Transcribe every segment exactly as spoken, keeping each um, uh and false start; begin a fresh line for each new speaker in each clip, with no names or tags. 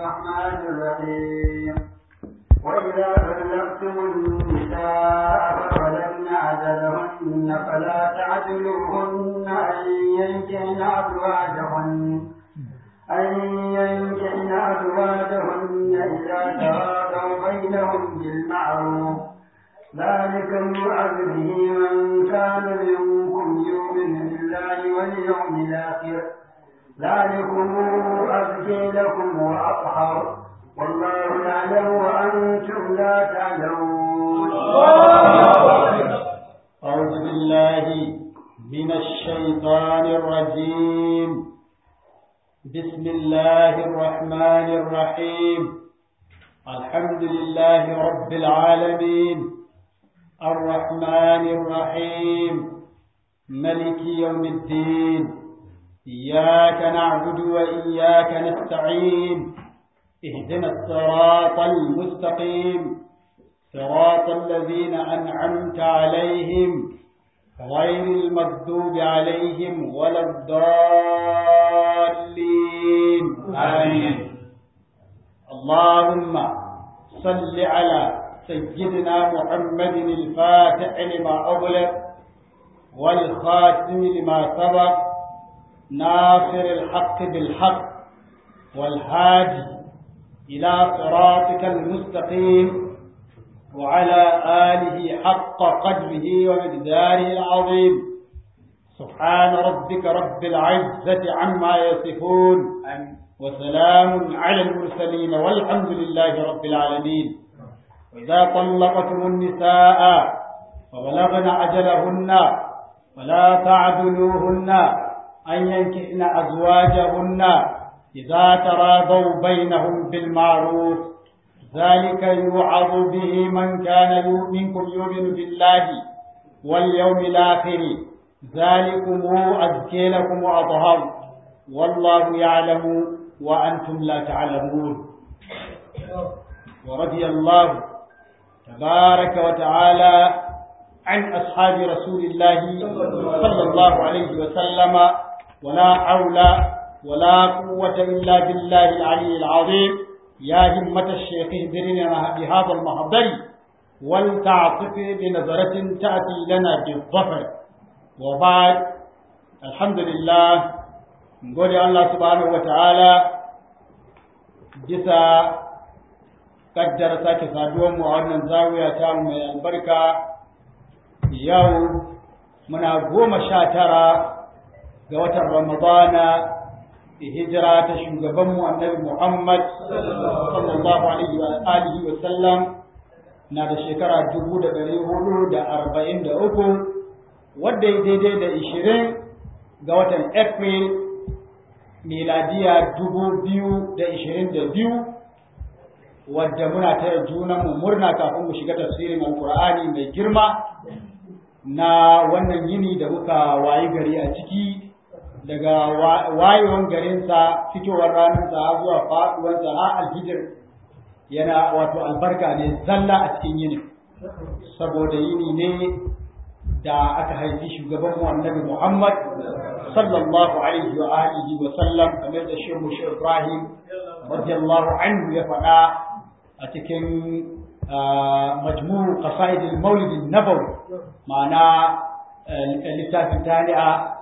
الرحمن الرحيم وإذا طلقتم النساء فبلغن أجلهن فلا تعجلوهن أن ينكحن أزواجهن أن ينكحن أزواجهن إذا تراضوا بينهم بالمعروف ذلك يوعظ به من كان منكم يؤمن بالله واليوم الآخر ذلكم أزكي لكم وأطهر والله يعلم وأنتم لا تعلمون.
أعوذ بالله من الشيطان الرجيم. بسم الله الرحمن الرحيم. الحمد لله رب العالمين الرحمن الرحيم ملك يوم الدين إياك نعبد وإياك نستعين اهدنا الصراط المستقيم صراط الذين أنعمت عليهم غير المغضوب عليهم ولا الضالين آمين. اللهم صل على سيدنا محمد الفاتح لما أغلق والخاتم لما سبق ناصر الحق بالحق والهادي إلى صراطك المستقيم وعلى آله حق قدره ومقداره العظيم. سبحان ربك رب العزة عما يصفون وسلام على المرسلين والحمد لله رب العالمين. وإذا طلقتم النساء فبلغن أجلهن فلا تعذلوهن أن ينكحن أزواجهن إذا تراضوا بينهم بالمعروف ذلك يوعظ به من كان منكم يؤمن بالله واليوم الآخر ذلكم أزكي لكم وأطهر والله يعلم وأنتم لا تعلمون. ورضي الله تبارك وتعالى عن أصحاب رسول الله صلى الله عليه وسلم ولا حول ولا قوة إلا بالله العلي العظيم. يا همة الشيخ اهدرنا بهذا المحضر ولتعطف بنظرة تأتي لنا بالظفر. وبعد الحمد لله نقول الله سبحانه وتعالى جسا قدر ساكي سادوم وعنا زاوية تام من البركة يوم من أقوم شاترا قوة رمضان hijira ta shugabanmu annabi Muhammad sallallahu alaihi wa alihi wa sallam na da shekara dubu da ɗari hudu da arba'in da uku wadda ya daidai da ishirin ga watan April miladiya dubu biyu da ishirin da biyu wadda muna taya junanmu murna kafin mu shiga tafsirin alkur'ani mai girma na wannan yini da muka wayi gari a ciki daga wayewan garinsa fitowar ranarsa zuwa faɗuwarsa har alhijir yana wato albarka ne zalla a cikin yini saboda yini ne da aka haifi shugaban mu annabi Muhammad sallallahu alaihi wa alihi wa sallam kamar da shehu shehu Ibrahim radiyallahu anhu ya faɗa a cikin majmu' qasaid al-mawlid an-nabawi ma'ana littafin tani'a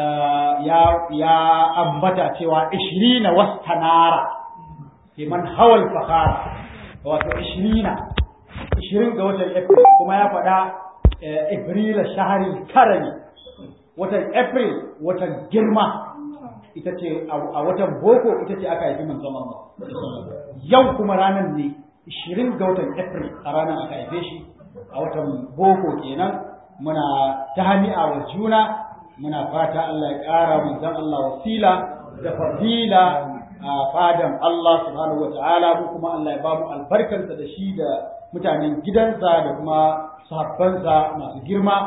ya ambata cewa ishirina wastanara liman hawal fakhara wato ishirina ishirin ga watan April kuma ya faɗa April shahari karami watan April watan girma ita ce a watan boko ita ce aka haifi manzon Allah yau kuma ranar ne ishirin ga watan April a ranar aka haife shi a watan boko kenan muna tahani'a wa juna muna fata Allah ya ƙara manzon Allah wasila da fadila a fadan Allah subhanahu wata'ala mu kuma Allah ya ba mu albarkansa da shi da mutanen gidansa da kuma sahabbansa masu girma.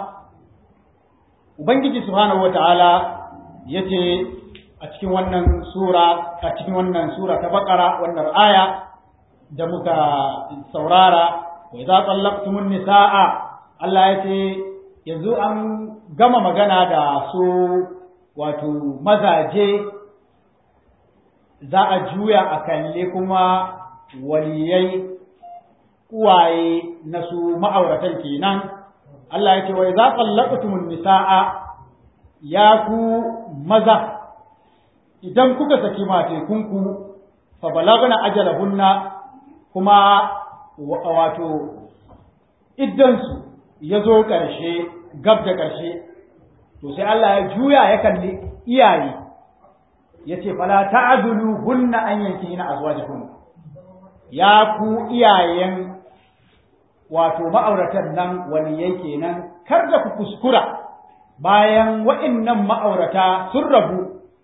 Ubangiji subhanahu wata'ala yace a cikin wannan sura a cikin wannan sura ta Baqara wannan aya da muka saurara wa idza tallaqtumun nisaa Allah yace yanzu an gama magana da su wato mazaje za a juya a kalle kuma waliyai uwaye na su ma'auratan kenan Allah ya ce wa idza qallaqtumun nisaa ya ku maza idan kuka saki matekunku fa balagna ajalahunna kuma wato iddansu ya zo ƙarshe gab da ƙarshe to sai Allah ya juya ya kalli iyaye ya ce fala ta'adulu hunna an yanki na azwajahunna ya ku iyayen wato ma'auratan nan waliyai kenan kar da ku kuskura bayan wa'annan ma'aurata sun rabu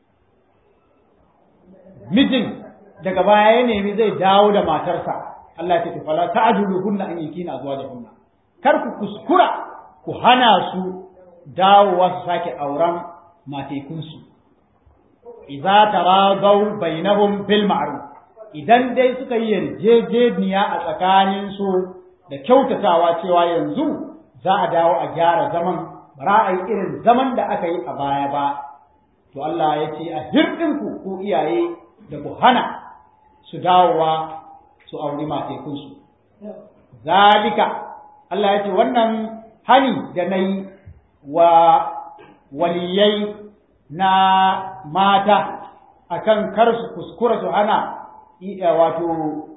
mijin daga baya ya nemi zai dawo da matarsa Allah ya ce fala ta'adulu hunna an yanki na azwajahunna kar ku kuskura ku hana su dawowa su sake auren matekunsu idza taradaw bainahum bil ma'ruf idan dai suka yi yarjejeniya a tsakanin su da kyautatawa cewa yanzu za a dawo a gyara zaman ba a yi irin zaman da aka yi a baya ba to Allah ya ce a hirdinku ku iyaye da ku hana su dawowa su auri matekunsu zalika Allah ya ce wannan hani da na yi wa waliyai na mata akan kar su kuskura su hana wato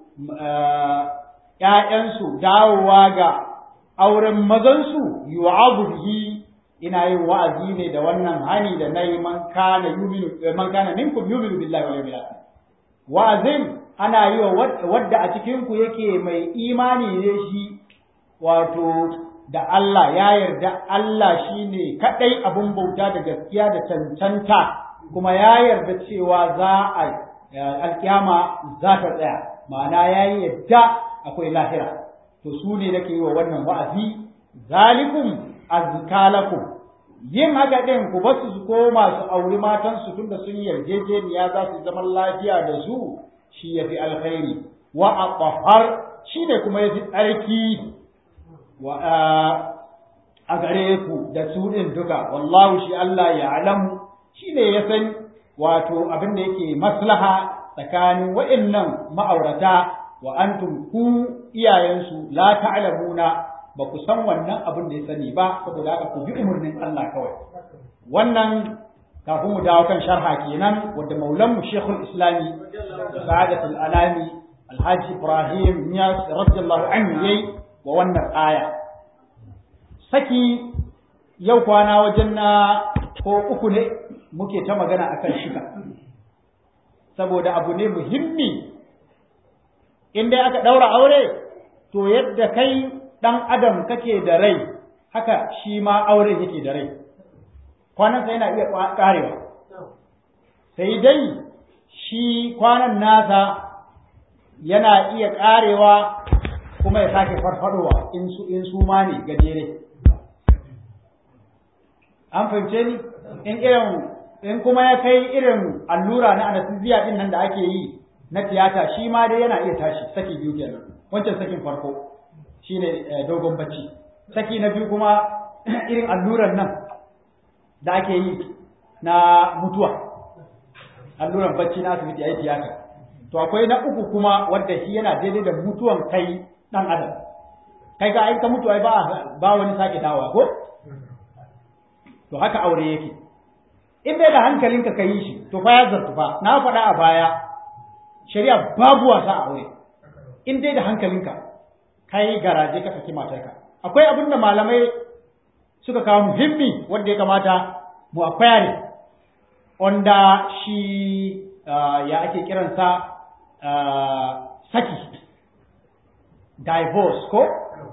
‘ya'yansu dawowa ga auren mazansu yu'azu bihi ina yin wa'azi ne da wannan hani da na yi man kana yuminu man kana minkum yuminu billahi wal yawmil akhir wa'azin ana yi wa wadda a cikin ku yake mai imani ne shi wato da Allah ya yarda Allah shine kadai abun bauta da gaskiya da cancanta kuma ya yarda cewa za a alkiyama za ta tsaya ma'ana ya yarda akwai lahira to su ne nake yi wa wannan wa'azi zalikum azkalakum yin haka din ku basu su koma su auri matan su tunda sun yarjejeniya za su zama lafiya da su shi yafi alkhairi wa aqhar shine kuma yafi tsarki wa a gare ku da su din duka wallahu shi Allah ya alamu shine ya san wato abin da yake maslaha tsakanin wa'annan ma'aurata wa antum ku iyayensu la ta'lamuna ba ku san wannan abin da ya sani ba saboda haka ku bi umurnin Allah kawai wannan kafin mu dawo kan sharha kenan wanda maulan mu Sheikhul Islami Sa'adatul Alami Alhaji Ibrahim Niyas radiyallahu anhu yayi wa wannan aya saki yau kwana wajen na ko uku ne muke ta magana akan shika saboda abu ne muhimmi in dai aka daura aure to yadda kai dan adam kake da rai haka shi ma aure yake da rai kwanan sai yana iya karewa sai dai shi kwanan nasa yana iya karewa kuma ya sake farfadowa in su in su ma ne gajere an fahimce ni in irin in kuma ya kai irin allura na anesthesia din nan da ake yi na tiyata shi ma dai yana iya tashi saki biyu kenan wancan sakin farko shine dogon bacci saki na biyu kuma irin alluran nan da ake yi na mutuwa alluran bacci na asibiti ayi tiyata to akwai na uku kuma wanda shi yana daidai da mutuwan kai dan adam kai ga ai ka mutu ai ba ba wani sake dawowa ko to haka aure yake in dai da hankalinka ka yi shi to fa ya zartu fa na faɗa a baya shari'a babu wasa a aure in dai da hankalinka kai garaje ka saki matarka akwai abin da malamai suka kawo muhimmi wanda ya kamata mu akwai wanda shi ya ake kiransa saki divorce ko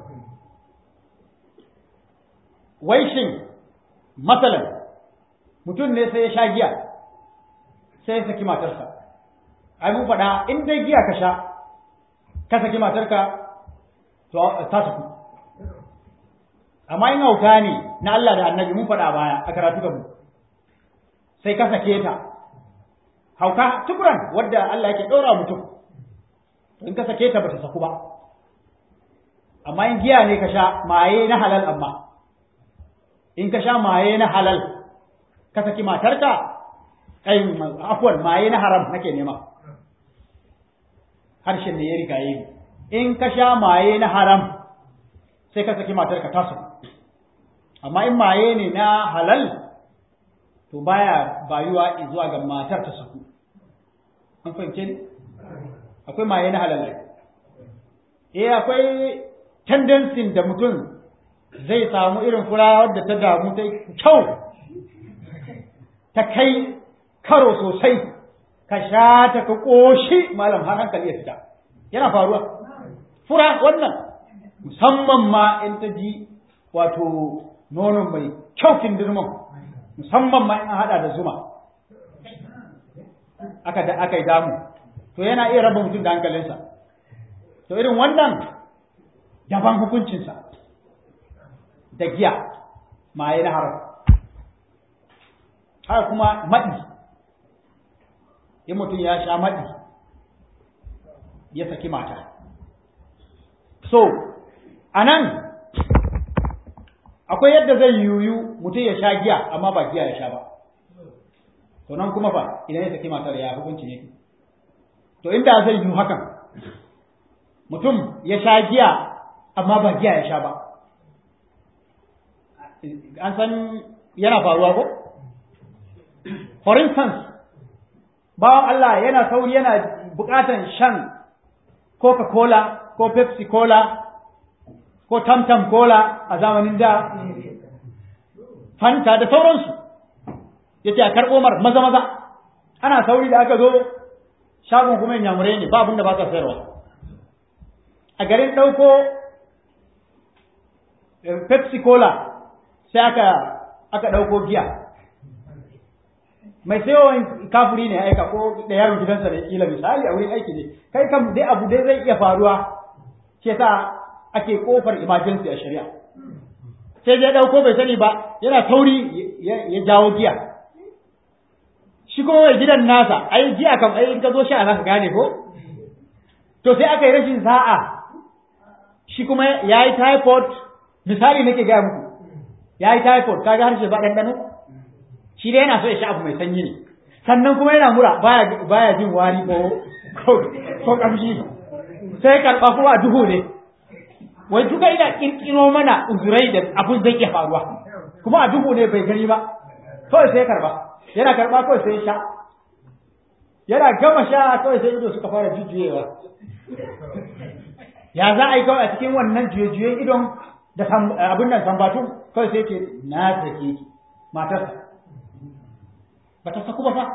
wai shin matsalan mutum ne sai ya sha giya sai ya saki matarsa ai mun faɗa in dai giya ka sha ka saki matarka to ta saku amma in hauka ne na Allah da annabi mun faɗa baya a karatu da mu sai ka sake ta hauka tukuran wadda Allah yake ɗora mutum in ka sake ta bata saku ba amma in giya ne ka sha maye na halal amma in ka sha maye na halal ka saki matarka ai afwan maye na haram nake nema harshen ne ya rigaye ni in ka sha maye na haram sai ka saki matar ka taso amma in maye ne na halal to baya bayuwa zuwa ga matar ta saku an fahimce ni akwai maye na halal eh akwai tendency da mutum zai samu irin fura wadda ta damu ta kyau ta kai karo sosai ka sha ta ka koshi malam har hankali ya fita yana faruwa fura wannan musamman ma in ta ji wato nonon mai kyau kindirman musamman ma in hada da zuma aka da aka yi damu to yana iya raba mutum da hankalinsa to irin wannan daban hukuncinsa da giya maye na haram haka kuma maɗi in mutum ya sha maɗi ya saki mata so anan akwai yadda zai yiwu mutum ya sha giya amma ba giya ya sha ba to nan kuma fa idan ya saki matar ya hukunci ne to inda zai yiwu hakan mutum ya sha giya amma ba giya ya sha ba an san yana faruwa ko for instance bawan Allah yana sauri yana bukatan shan Coca-Cola ko Pepsi Cola ko Tamtam Cola a zamanin da Fanta da sauransu yace a karbo mar maza maza ana sauri da aka zo shagon kuma yamurai ne ba abin da ba ka sayarwa a garin dauko Pepsi Cola sai aka aka dauko giya mai sayo kafuri ne aika ko da yaron gidansa da kila misali a wurin aiki ne kai kam dai abu dai zai iya faruwa ce sa ake kofar emergency a shari'a sai ya dauko bai sani ba yana tauri ya jawo giya shi kuma mai gidan nasa ai giya kam ai in ka zo sha za ka gane ko to sai aka yi rashin sa'a shi kuma yayi typhoid misali nake ga muku yayi typhoid kaga harshe ba dandano shi dai yana so ya sha abu mai sanyi ne sannan kuma yana mura baya baya jin wari ko ko kamshi sai karba kuma duhu ne wai duka ina kirkiro mana uzurai da abun zai iya faruwa kuma a duhu ne bai gani ba kawai sai karba yana karba kawai sai sha yana gama sha kawai sai ido suka fara jujjuyewa ya za a yi kawai a cikin wannan juye-juyen idon da abin nan sambatu kawai sai ce na sake matarsa ba ta saku ba fa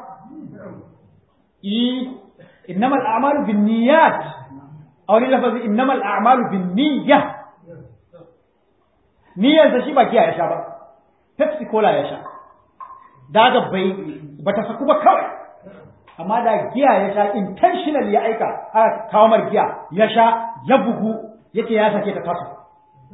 i innamal a'malu binniyat aw ni lafazi innamal a'malu binniyah niyyar sa shi ba giya ya sha ba Pepsi Cola ya sha daga bai ba ta saku ba kawai amma da giya ya sha intentional ya aika aka kawo mar giya ya sha ya bugu yace ya sake ta kasu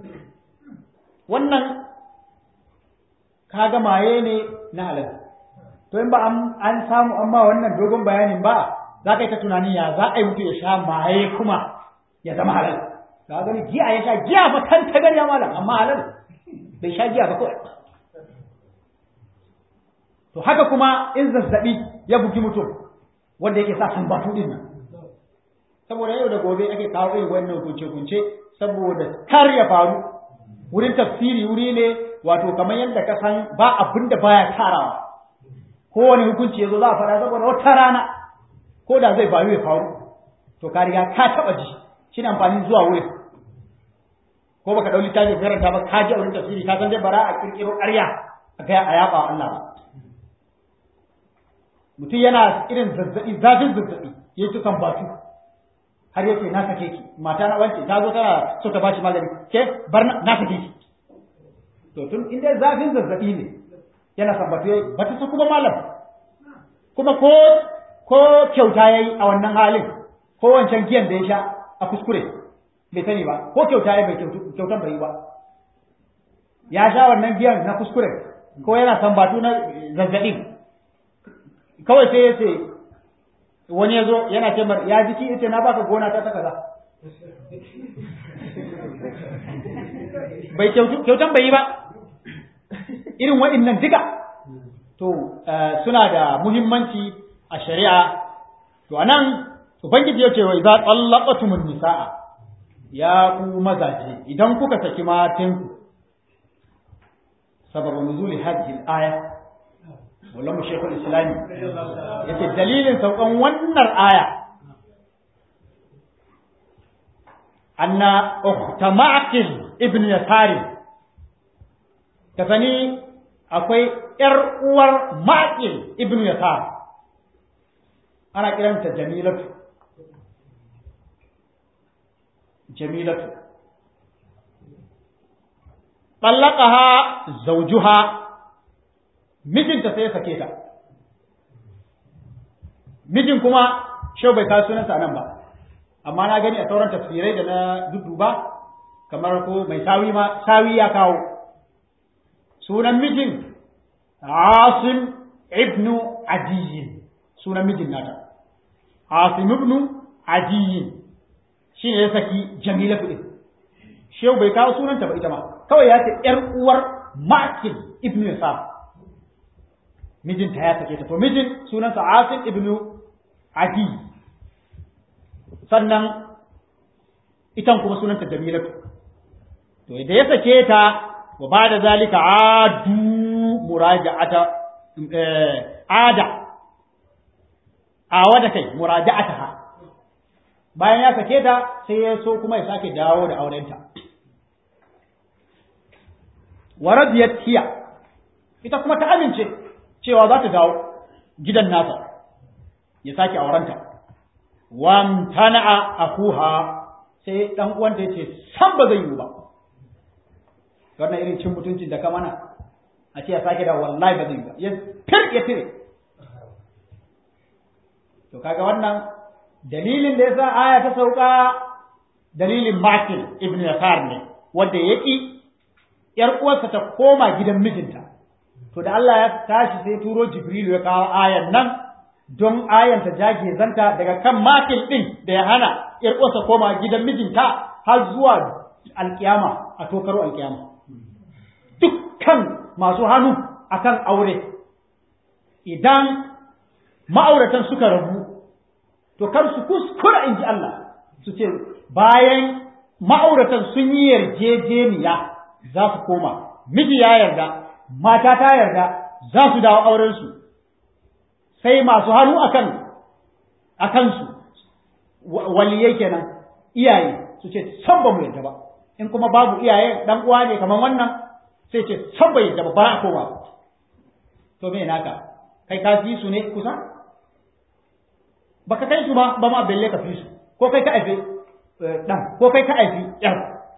wannan kaga maye ne na halal to in ba an samu amma wannan dogon bayanin ba za ka yi ta tunani ya za a yi mutu ya sha maye kuma ya zama halal ka gani giya ya sha giya ba kan ta gari malam amma halal bai sha giya ba kawai to haka kuma in zazzabi ya bugi mutum wanda yake sa sambatu din nan saboda yau da gobe ake kawo irin wannan kunce-kunce saboda kar ya faru wurin tafsiri wuri ne wato kamar yadda ka san ba abin da baya tarawa kowane hukunci yazo za a fara saboda wata rana ko da zai faru ya faru to ka riga ka taba ji shi ne amfani zuwa wurin ko baka dau littafi karanta ba ka ji a wurin tafsiri ka san dai bara a kirkiro ƙarya a kai a yaba Allah ba mutum yana irin zazzabi zafin zazzabi yayi ta sambatu har yake na sake ki mata na wance ta zo tana so ta bashi magani ke bar na sake ki to tun inda zafin zazzabi ne yana sambatu ba ta saku ba malam kuma ko ko kyauta yayi a wannan halin ko wancan giyan da ya sha a kuskure bai sani ba ko kyauta yayi bai kyautan bai ba ya sha wannan giyan na kuskure ko yana sambatu na zazzabin kawai sai ya ce wani ya zo yana ce mar ya jiki ita na baka gona ta ta kaza bai kyautan bai yi ba irin waɗannan duka to suna da muhimmanci a shari'a to anan ubangiji yace wa idza tallaqatumun nisaa ya ku mazaje idan kuka saki matanku sababu nuzuli hadhihi al-aya wallahi shaykhul islam yace dalilin saukan wannan aya anna ukhta ma'qil ibn yasar kafani akwai yar uwar ma'qil ibn yasar ana kiranta jamilatu jamilatu ballaqaha zawjuha mijinta sai ya sake ta mijin kuma shau bai kawo sunansa nan ba amma na gani a sauran tafsirai da na dudduba kamar ko mai sawi ma sawi ya kawo sunan mijin Asim ibnu Adiyin sunan mijin nata Asim ibnu Adiyin shi ne ya saki Jamila din shau bai kawo sunanta ba ita ma kawai ya ce yar uwar Makil ibnu Yasar mijinta ya sake ta to mijin sunansa Asim ibnu Adi sannan itan kuma sunanta Jamilatu to da ya sake ta wa bada zalika adu muraja'ata ada awada kai muraja'ataha bayan ya sake ta sai ya so kuma ya sake dawo da aurenta wa radiyat hiya ita kuma ta amince cewa za ta dawo gidan nasa ya sake aurenta wamtana'a akuha sai dan uwanta yace san ba zai yi ba wannan irin cin mutuncin da ka mana a ce ya sake da wallahi ba zai yi ba ya fir ya fire to kaga wannan dalilin da yasa aya ta sauka dalilin Makil ibn Yasar ne wanda yaki yar uwarsa ta koma gidan mijinta to da Allah ya tashi sai turo Jibrilu ya kawo ayan nan don ayan ta jage zanta daga kan Makil din da ya hana yar uwarsa koma gidan mijinta har zuwa alkiyama a tokaro alkiyama dukkan masu hannu akan aure idan ma'auratan suka rabu to kar su kuskura inji Allah su ce bayan ma'auratan sun yi yarjejeniya za su koma miji ya yarda mata ta yarda za su dawo aurensu sai masu hannu akan akan su waliyai kenan iyaye su ce san ba mu yarda ba in kuma babu iyaye dan uwa ne kaman wannan sai ce san bai yarda ba ba a koma to me naka kai ka fi su ne kusa baka kai su ba ba ma belle ka fi su ko kai ka aife dan ko kai ka aifi yar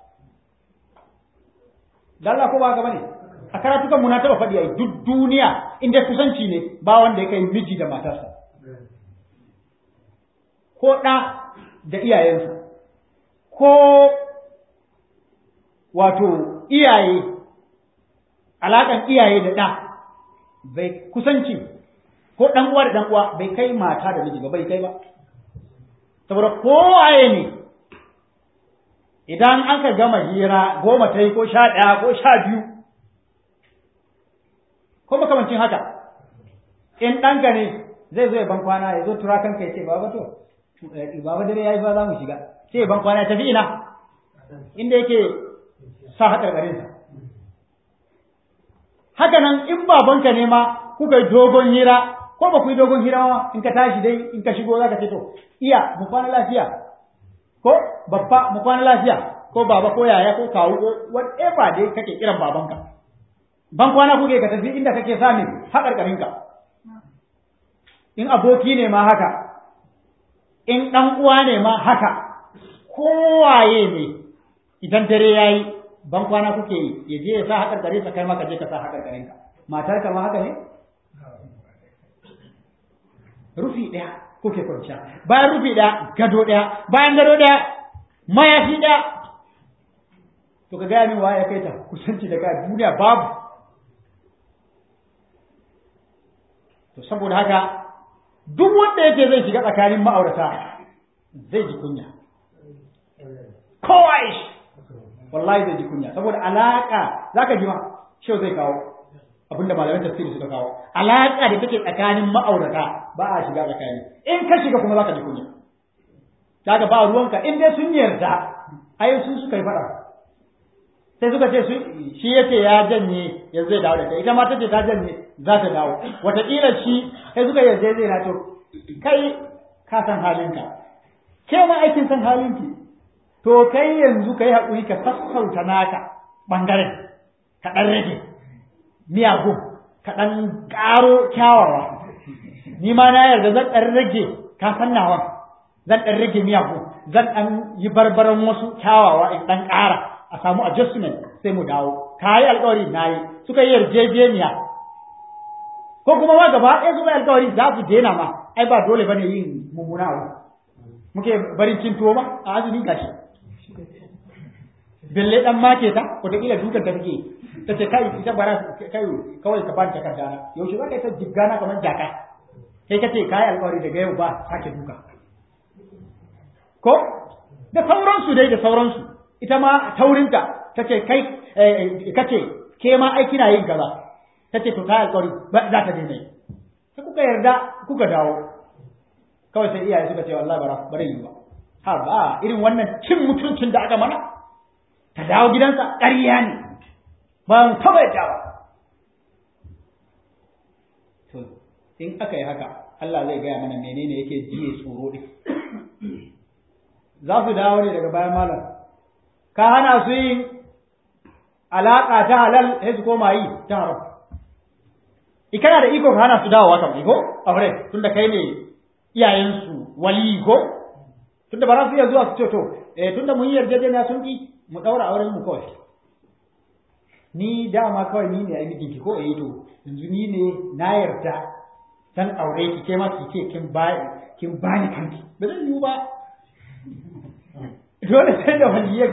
dan Allah ko ba ga bane a karatukan mu na taba faɗi ai duk duniya inda kusanci ne ba wanda ya kai miji da matarsa ko ɗa da iyayensa ko wato iyaye alaƙan iyaye da ɗa bai kusanci ko ɗan uwa da ɗan uwa bai kai mata da miji ba bai kai ba saboda kowaye ne idan aka gama hira goma ta yi ko sha ɗaya ko sha biyu ko makamancin haka in ɗanka ne zai zo ya ban kwana ya zo tura kanka ya ce baba to baba dare ya yi ba za mu shiga sai ban kwana ya tafi ina inda yake sa haƙarƙarinsa haka nan in babanka ne ma kuka yi dogon hira ko ba ku yi dogon hira ma in ka tashi dai in ka shigo za ka ce to iya mu kwana lafiya ko babba mu kwana lafiya ko baba ko yaya ko kawu ko whatever dai kake kiran babanka ban kwana kuke ka tafi inda kake samun haƙarƙarinka in aboki ne ma haka in ɗan uwa ne ma haka kowaye ne idan dare yayi ban kwana kuke yi ya je ya sa haƙarƙarin sa kai maka je ka sa haƙarƙarinka matar ka ma haka ne rufi ɗaya kuke kwanciya bayan rufi ɗaya gado ɗaya bayan gado ɗaya mayafi ɗaya to ka gaya min wa ya kai ta kusanci daga duniya babu to saboda haka duk wanda yake zai shiga tsakanin ma'aurata zai ji kunya kowa shi wallahi zai ji kunya saboda alaka zaka ji ma shi zai kawo abinda malaman tafsiri suka kawo alaka da take tsakanin ma'aurata ba a shiga tsakani in ka shiga kuma zaka ji kunya kaga ba ruwanka in dai sun yarda ai sun suka yi fada sai suka ce shi yace ya janye yanzu zai dawo da kai ita ma tace ta janye za ta dawo wataƙila shi sai suka yarda zai na to kai ka san halinka ke ma aikin san halinki to kai yanzu kai haƙuri ka sassauta naka bangaren ka ɗan rage miyagun ka ɗan ƙaro kyawawa ni ma na yarda zan ɗan rage ka san nawa zan ɗan rage miyagun zan ɗan yi barbaran wasu kyawawa in ɗan ƙara a samu adjustment sai mu dawo ka yi alƙawari na yi suka yi yarjejeniya ko kuma ma gaba ɗaya suka yi alƙawari za su daina ma ai ba dole bane yin mummuna abu muke barin cin tuwo ba a azumi gashi belle dan make ta wataƙila dukan ta take ta ce kai ita bara kai kawai ka bani takarda na yaushe za ka yi ta jigana kamar jaka kai ka ce kai alƙawari daga yau ba sake duka ko da sauransu dai da sauransu ita ma taurinta ta ce kai ka ce ke ma ai kina yin gaba ta ce to kai alƙawari ba za ta daina sai kuka yarda kuka dawo kawai sai iyaye suka ce wallahi bara bare yi ba ha ba irin wannan cin mutuncin da aka mana ta dawo gidansa ƙarya ne ba mu taɓa yadda ba to in aka yi haka Allah zai gaya mana menene yake jiye tsoro ɗin za su dawo ne daga bayan malam ka hana su yin alaƙa ta halal sai su koma yi ta haram ikana da iko ka hana su dawowa kan iko aure tunda kai ne iyayensu wali ko tunda ba za su iya zuwa su ce to eh tunda mun yi yarjejeniya sun ki mu daura auren mu kawai ni dama kawai ni ne a miki ki ko eh to yanzu ni ne na yarda dan aure ki ke ma ki ce kin ba kin bani kanki ba zan yi ba dole sai da waliyai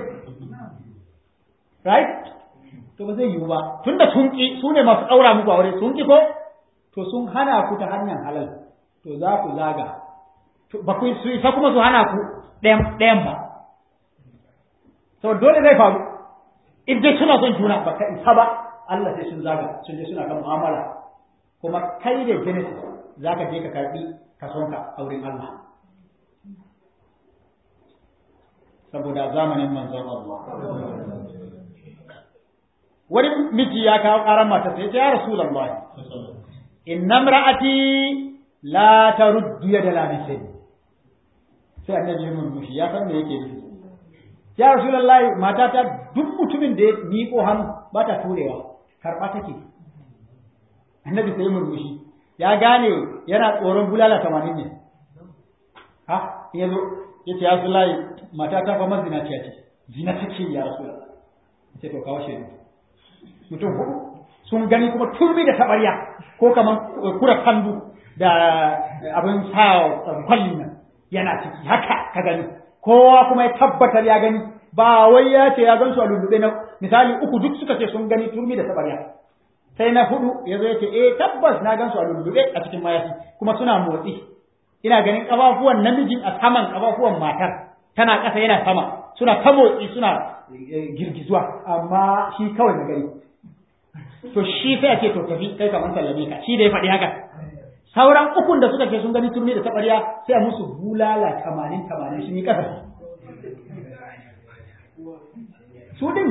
right to ba zai yi ba tunda sun ki su ne masu daura muku aure sun ki ko to sun hana ku ta hanyar halal to za ku zaga ba ku su isa kuma su hana ku ɗayan ɗayan ba so dole zai faru in dai suna son juna ba ka isa ba Allah sai sun zaga sun je suna kan mu'amala kuma kai da genesis za ka je ka karbi kasonka a wurin Allah saboda zamanin manzon Allah wani miji ya kawo ƙaran mata sai ya Rasulullahi inna imra'ati la taruddu yada lamisai sai annabi ya murmushi ya san me yake nufi ya Rasulullahi matata duk mutumin da ya miƙo hannu ba ta turewa karɓa take annabi sai murmushi ya gane yana tsoron bulala tamanin ne ha yazo yace ya Rasulullahi matata fa mazina ce ce zina take ya Rasulullahi sai to kawo shi mutum hudu sun gani kuma turmi da tabariya ko kaman kura kandu da abin sa kwallin nan yana ciki haka ka gani kowa kuma ya tabbatar ya gani ba wai ya ce ya gan su a lullube na misali uku duk suka ce sun gani turmi da tabariya sai na hudu ya zo ya ce eh tabbas na gan su a lullube a cikin mayafi kuma suna motsi ina ganin kafafuwan namijin a saman kafafuwan matar tana ƙasa yana sama suna ta motsi suna girgizuwa amma shi kawai na gani to shi sai a ce to tafi kai kamar sallame ka shi da ya faɗi haka sauran ukun da suka ce sun gani turmi da tabariya sai a musu bulala tamanin tamanin sun yi ƙasa su din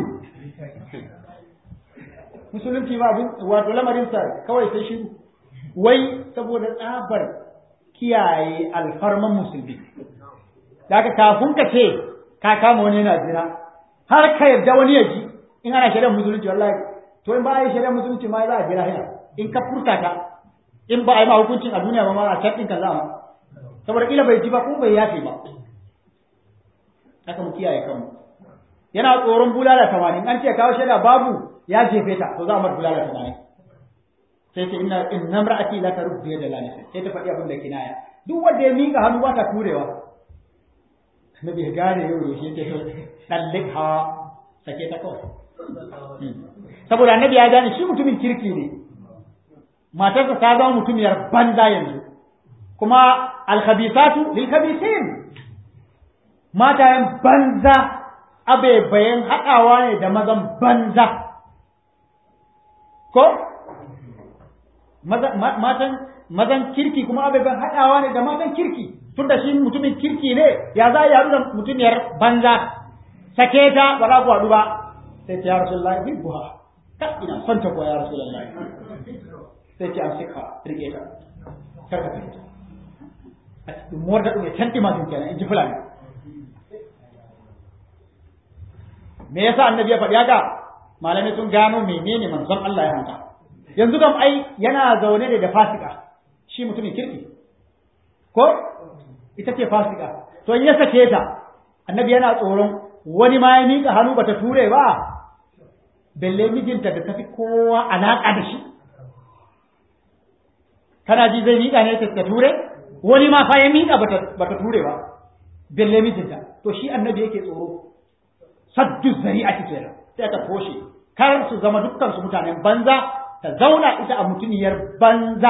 musulunci ma abin wato lamarinsa kawai sai shiru wai saboda tsabar kiyaye alfarman musulmi da aka kafin ka ce ka kama wani yana zina har ka yarda wani ya ji in ana shari'ar musulunci wallahi to in ba a yi shari'ar musulunci ma za a jira hina in ka furta ta in ba a yi ma hukuncin a duniya ba ma a can ɗin ka za ma saboda kila bai ji ba kuma bai yafe ba haka mu kiyaye kanmu yana tsoron bulala tamanin an ce kawo shaida babu ya jefe ta to za a mar bulala tamanin sai ce inna inna imra'ati la taruddu yada lalisa sai ta faɗi abin da kinaya duk wanda ya mika hannu ba ta turewa nabi ya gane yau yaushe ce to dallikha sake ta kawai saboda annabi ya gane shi mutumin kirki ne matarsa ta zama mutumiyar banza yanzu kuma alkhabisatu lilkhabisin matayen banza abe bayan haɗawa ne da mazan banza ko matan mazan kirki kuma ababen haɗawa ne da matan kirki tunda shi mutumin kirki ne ya za ya haɗu da mutumiyar banza sake ta ba za ku haɗu ba sai ce ya rasulullahi bi buha ka ina son ta ko ya rasulullahi sai ce an sika rike ta karka ta a cikin muwar da ɗume tanti masu kenan in ji fulani me yasa annabi ya faɗi haka malamai sun gano menene manzon Allah ya hanta yanzu kam ai yana zaune ne da fasika shi mutumin kirki ko ita ce fasika to in ya sake ta annabi yana tsoron wani ma ya miƙa hannu bata ture ba belle mijinta da tafi kowa alaƙa da shi kana ji zai miƙa ne ta ture wani ma fa ya miƙa bata bata ture ba belle mijinta to shi annabi yake tsoro saddu zari'a kenan sai ta toshe kar su zama dukkan su mutanen banza ta zauna ita a mutuniyar banza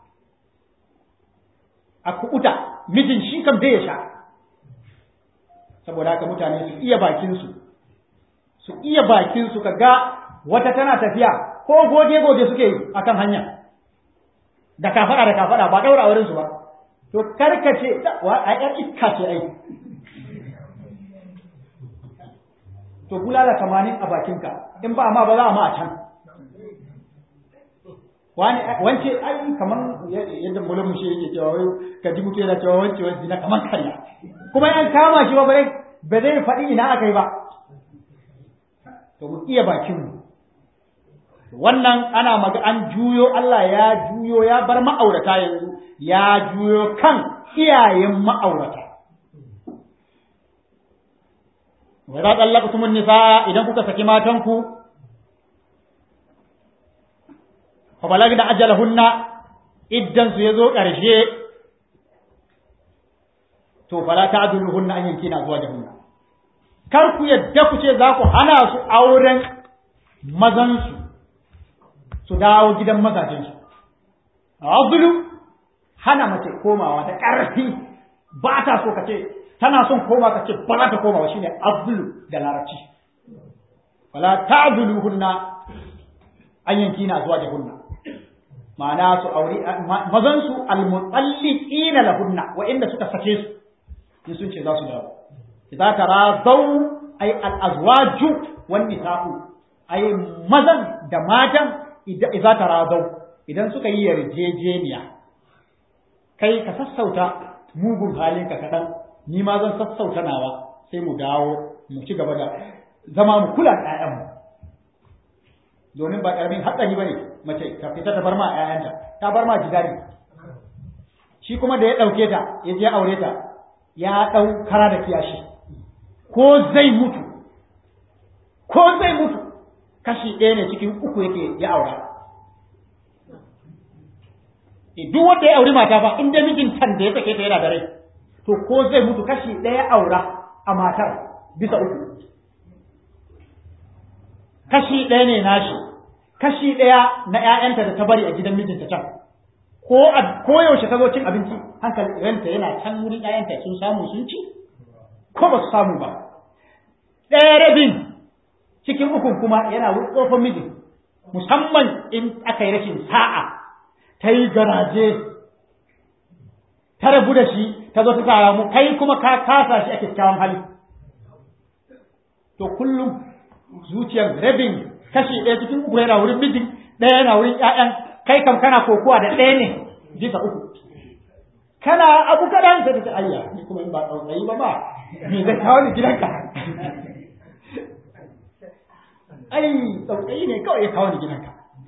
a kuɓuta mijin shi kan bai ya sha saboda haka mutane su iya bakinsu su iya bakinsu ka ga wata tana tafiya ko goge-goge suke yi a kan hanya da kafaɗa da kafaɗa ba ɗaura wurinsu ba to karkace a ‘yar iska ce ai to bulala tamanin a bakinka in ba ma ba za a ma a can wani wance ai kaman yadda mulun mushe yake cewa wai ka ji mutu yana cewa wance wance na kaman karya kuma yan kama shi ba bare ba zai faɗi ina akai ba to mu iya bakin mu wannan ana maga an juyo Allah ya juyo ya bar ma'aurata yanzu ya juyo kan iyayen ma'aurata wa idza tallaqtumun nisaa idan kuka saki matanku fa balagna ajalahunna iddan su yazo karshe to fala ta'duluhunna an yankina zuwa jahannam kar ku yadda ku ce za ku hana su auren mazan su su dawo gidan mazajin su azulu hana mace komawa da karfi ba ta so kace tana son koma kace ba za ta koma ba shine azulu da larabci fala ta'duluhunna an yankina zuwa jahannam ma'ana su aure mazan su almutalliqina lahunna wa inda suka sake su in sun ce za su dawo idza taradau ay al-azwaju wan nisa'u ay mazan da matan idza taradau idan suka yi yarjejeniya kai ka sassauta mugun halin ka kadan ni ma zan sassauta nawa sai mu dawo mu ci gaba da zama mu kula da ƴaƴanmu domin ba karamin hatsari bane mace ka fita ta bar ma ƴaƴanta ta bar ma jidari shi kuma da ya dauke ta ya je aure ta ya dau kara da kiyashi ko zai mutu ko zai mutu kashi ɗaya ne cikin uku yake ya aura duk wanda ya auri mata ba inda mijin can da ya sake ta yana da rai to ko zai mutu kashi ɗaya aura a matar bisa uku kashi ɗaya ne nashi kashi ɗaya na ƴaƴanta da ta bari a gidan mijinta can ko ko yaushe ta zo cin abinci hankali ranta yana can wurin ƴaƴanta sun samu sun ci ko ba su samu ba ɗaya rabin cikin ukun kuma yana wurin tsofan mijin musamman in aka yi rashin sa'a ta yi garaje ta rabu da shi ta zo ta samu kai kuma ka kasa shi a kyakkyawan hali to kullum zuciyar rabin kashi ɗaya cikin uku yana wurin mijin ɗaya yana wurin ƴaƴan kai kam kana kokowa da ɗaya ne bisa uku kana abu kaɗan sai ta ayya ni kuma in ba tsautsayi ba ba me zai kawo ni gidanka ai tsautsayi ne kawai ya kawo ni gidanka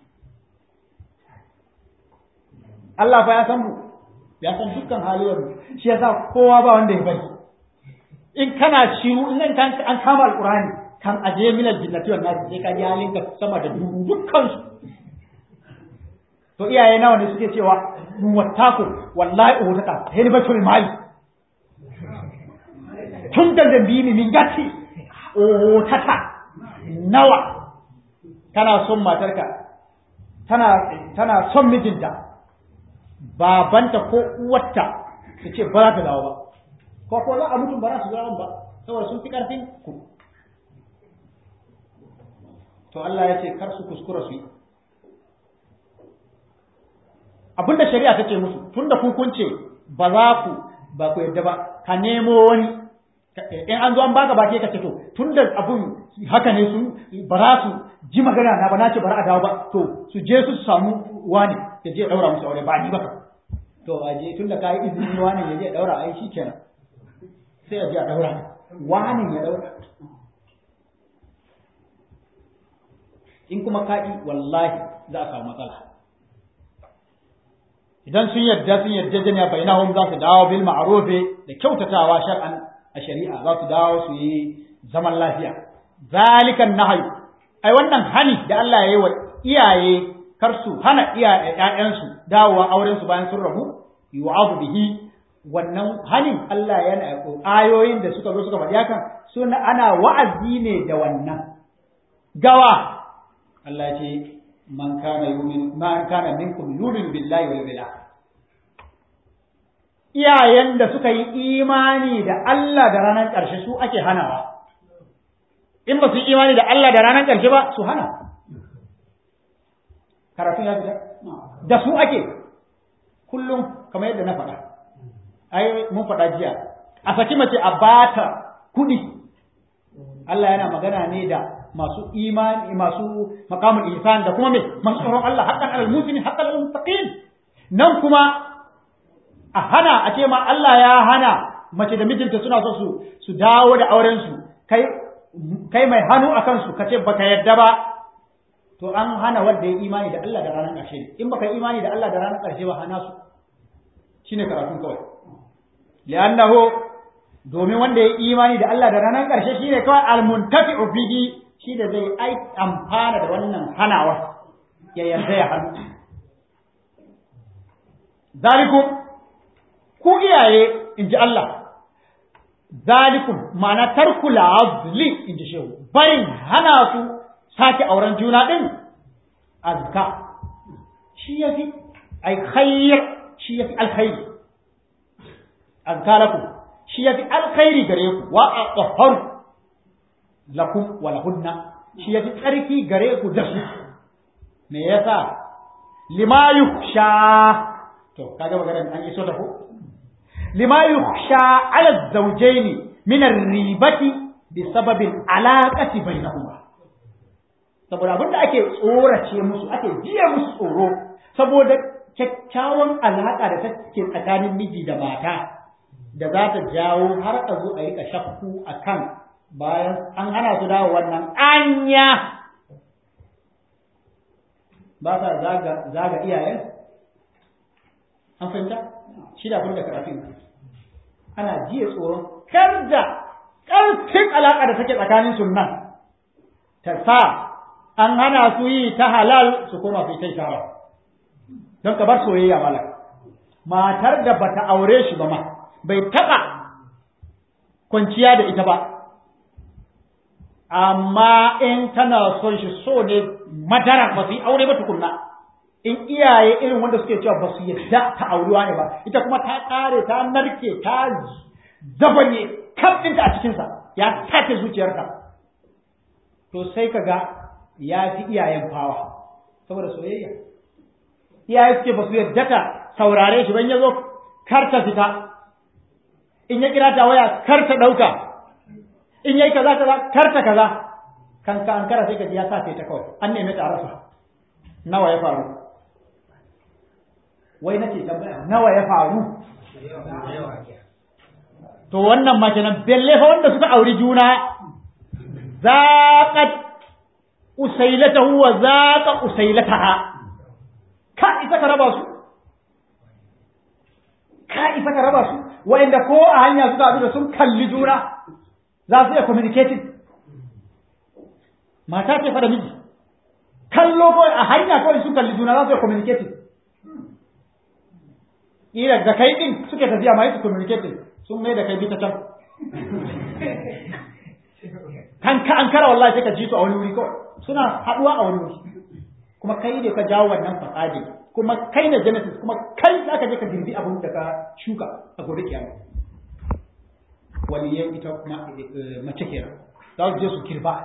Allah fa ya san mu ya san dukkan halayen mu shi yasa kowa ba wanda ya bari in kana shiru in an kama alqur'ani kan aje milal jinnati wan nas sai ka ji halinka sama da dubu dukkan su to iyaye nawa ne suke cewa mu wattako wallahi o ta sai batul mali tun da dambi ni min gati o tata nawa kana son matarka tana tana son mijinta babanta ko uwarta su ce ba za ta dawo ba ko ko za a mutum ba za su dawo ba saboda sun fi karfin ku to Allah ya ce kar su kuskura su yi abinda shari'a ta ce musu tunda kun kunce ba za ku ba ku yadda ba ka nemo wani in an zo an baka baki ka ce to tunda abun haka ne sun ba za su ji magana na ba na ce bara a dawo ba to su je su samu wani ya je daura musu aure ba ni ba to a je tunda kai izini wani ya je daura ai shikenan sai a je a daura wani ya daura in kuma ka'i wallahi za a samu matsala idan sun yadda sun yadda janya bainahum za su dawo bil ma'ruf da kyautatawa shar'an a shari'a za su dawo su yi zaman lafiya zalikan nahyu ai wannan hani da Allah ya yi wa iyaye kar su hana iyaye ƴaƴansu dawowa auren su bayan sun rabu yu'abu bihi wannan hanin Allah yana ayoyin da suka zo suka faɗi hakan suna ana wa'azi ne da wannan gawa Allah ya ce man kana yu'min man kana minkum yu'minu billahi wal yawmil akhir iyayen da suka yi imani da Allah da ranar ƙarshe su ake hanawa in ba su yi imani da Allah da ranar ƙarshe ba su hana karatu ya fita da su ake kullum kamar yadda na faɗa ai mun faɗa jiya a saki mace a bata kuɗi Allah yana magana ne da masu imani masu maqamul ihsan da kuma me masu tsoron Allah haqqan alal muslimin haqqan alal muttaqin nan kuma a hana a ce ma Allah ya hana mace da mijinta suna so su su dawo da auren su kai kai mai hannu akan su kace baka yadda ba to an hana wanda ya imani da Allah da ranar ƙarshe in baka imani da Allah da ranar ƙarshe ba hana su shine karatun kawai li'annahu domin wanda ya imani da Allah da ranar ƙarshe shine kawai al-muntafi'u bihi shi da zai ai amfana da wannan hanawa ya yarda ya hannu zalikum ku iyaye inji Allah zalikum ma'ana tarkul azli inji shehu barin hana su sake auren juna din azka shi yafi ai khair shi yafi alkhairi azka lakum shi yafi alkhairi gare ku wa aqhar lakum wa lahunna shi yafi tsarki gare ku da su me yasa lima yukhsha to kaga magana an iso ta ko lima yukhsha ala zawjaini min ar-ribati bi sababin alaqati bainahuma saboda abinda ake tsorace musu ake jiya musu tsoro saboda kyakkyawan alaka da take tsakanin miji da mata da za ta jawo har a zo a rika shakku akan bayan an hana su dawo wannan anya ba sa zaga zaga iyayen an fahimta shi da abin da karatu ana jiya tsoron kar da ƙarfin alaƙa da take tsakanin sunan ta sa an hana su yi ta halal su koma su yi ta shara don ka bar soyayya mala matar da bata aure shi ba ma bai taɓa kwanciya da ita ba amma in tana son shi so ne madara ba su yi aure ba tukunna in iyaye irin wanda suke cewa ba su yadda ta aurewa ne ba ita kuma ta ƙare ta narke ta zabanye kamɗinta a cikinsa ya tace zuciyarka to sai ka ga ya fi iyayen fawa saboda soyayya iyaye suke ba su yadda ta saurare shi ban ya zo kar ta fita in ya kira ta waya kar ta ɗauka in yayi kaza kaza kar ta kaza kan ka ankara sai ka ji ya sace ta kawai an neme ta rasa nawa ya faru wai nace tambaya nawa ya faru to wannan ma kenan belle fa wanda suka auri juna zaqat usailatahu wa zaqa usailataha ka isa ka raba su ka isa ka raba su wa'inda ko a hanya suka haɗu da sun kalli juna za su iya communicating mata ce fa da miji kallo kawai a hanya kawai sun kalli juna za su iya communicating ila da kai din suke tafiya ma su communicating sun mai da kai bi ta can kan ka an kara wallahi sai ka ji su a wani wuri kawai suna haɗuwa a wani wuri kuma kai ne ka jawo wannan fasadi kuma kai ne genesis kuma kai za ka je ka girbi abin da ka shuka a gobe kiyama waliyan ita mace kenan za su je su kirba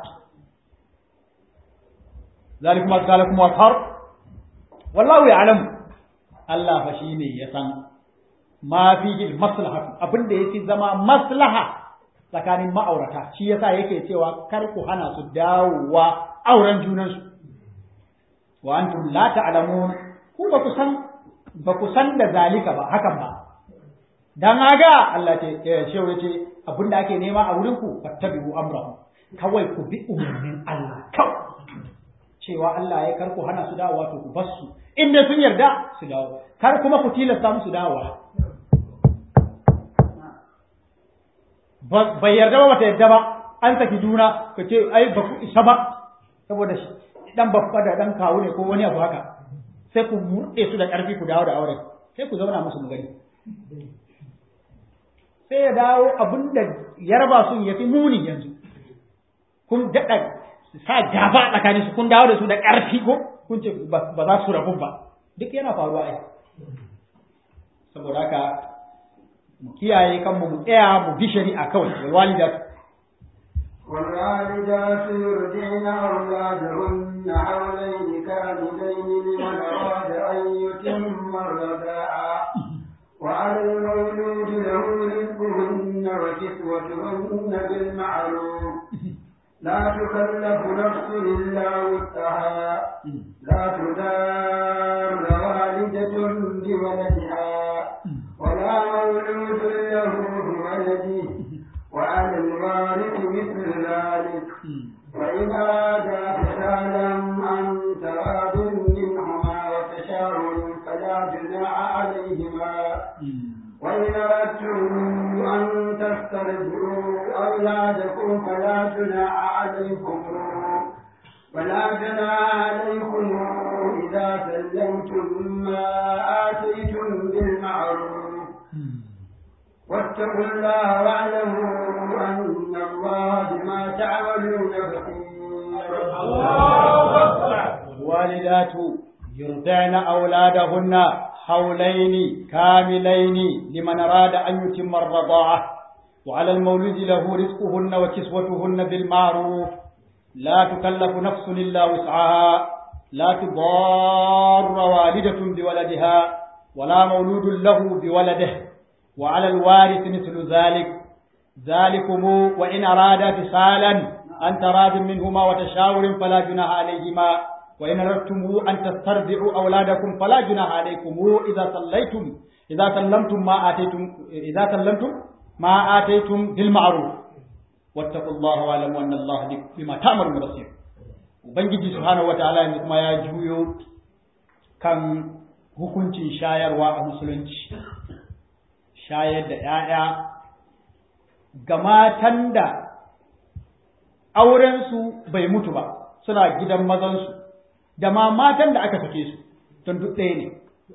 zalikum azkalakum wa tar wallahu ya'lam Allah fa shine ya san ma fihi maslahatu abinda yake zama maslaha tsakanin ma'aurata shi yasa yake cewa kar ku hana su dawowa auren junansu wa antum la ta'lamun ku ba ku san ba ku san da zalika ba hakan ba dan haga Allah ce shehu yace abinda ake nema a wurin ku fattabi'u amrahu kawai ku bi umarnin Allah kawai cewa Allah ya kar ku hana su dawowa to ku bar su in dai sun yarda su dawo kar kuma ku tilasta musu dawowa bai yarda ba bata yarda ba an saki juna ka ce ai ba ku isa ba saboda dan babba da dan kawu ne ko wani abu haka sai ku murɗe su da ƙarfi ku dawo da aure sai ku zauna musu gari sai ya dawo abinda yarba sun yafi muni yanzu kun daɗa sa gaba tsakanin su kun dawo da su da ƙarfi ko kun ce ba za su rabu ba duk yana faruwa ai saboda haka mu kiyaye kanmu mu tsaya mu bi shari'a kawai wal walidatu
والوالدات يرضعن أولادهن حولين كاملين لمن أراد أن يتم الرضاعة وعلى المولود له رزقهن وكسوتهن بالمعروف لا تكلف نفس إلا وسعها لا تدار والدة بولدها ولا مولود له بولده وعلى الوارث مثل ذلك فإن أرادا فسالا عن تراض منهما وتشاور فلا جناح عليهما وإن أردتم أن تسترجعوا أولادكم فلا جناح عليكم ولا جناح عليكم إذا سلمتم ما آتيتم بالمعروف واتقوا الله واعلموا أن الله بما تعملون بصير.
والوالدات يرضعن أولادهن حولين كاملين لمن أراد أن يتم الرضاعة وعلى المولود له رزقهن وكسوتهن بالمعروف لا تكلف نفس إلا وسعها لا تضار والدة بولدها ولا مولود له بولده وعلى الوارث مثل ذلك ذلكم وإن أرادا فصالا أن تراض منهما وتشاور فلا جناح عليهما وإن أردتم أن تسترضعوا أولادكم فلا جناح عليكم إذا صليتم إذا سلمتم ما آتيتم إذا سلمتم ما آتيتم بالمعروف واتقوا الله واعلموا أن الله بما تعملون بصير. Ubangiji subhanahu wataala yanzu kuma ya juyo kan hukuncin shayarwa a musulunci. Shayar da ‘ya'ya ga matan da aurensu bai mutu ba, suna gidan mazansu, da ma matan da aka sake su, don duk ɗaya ne,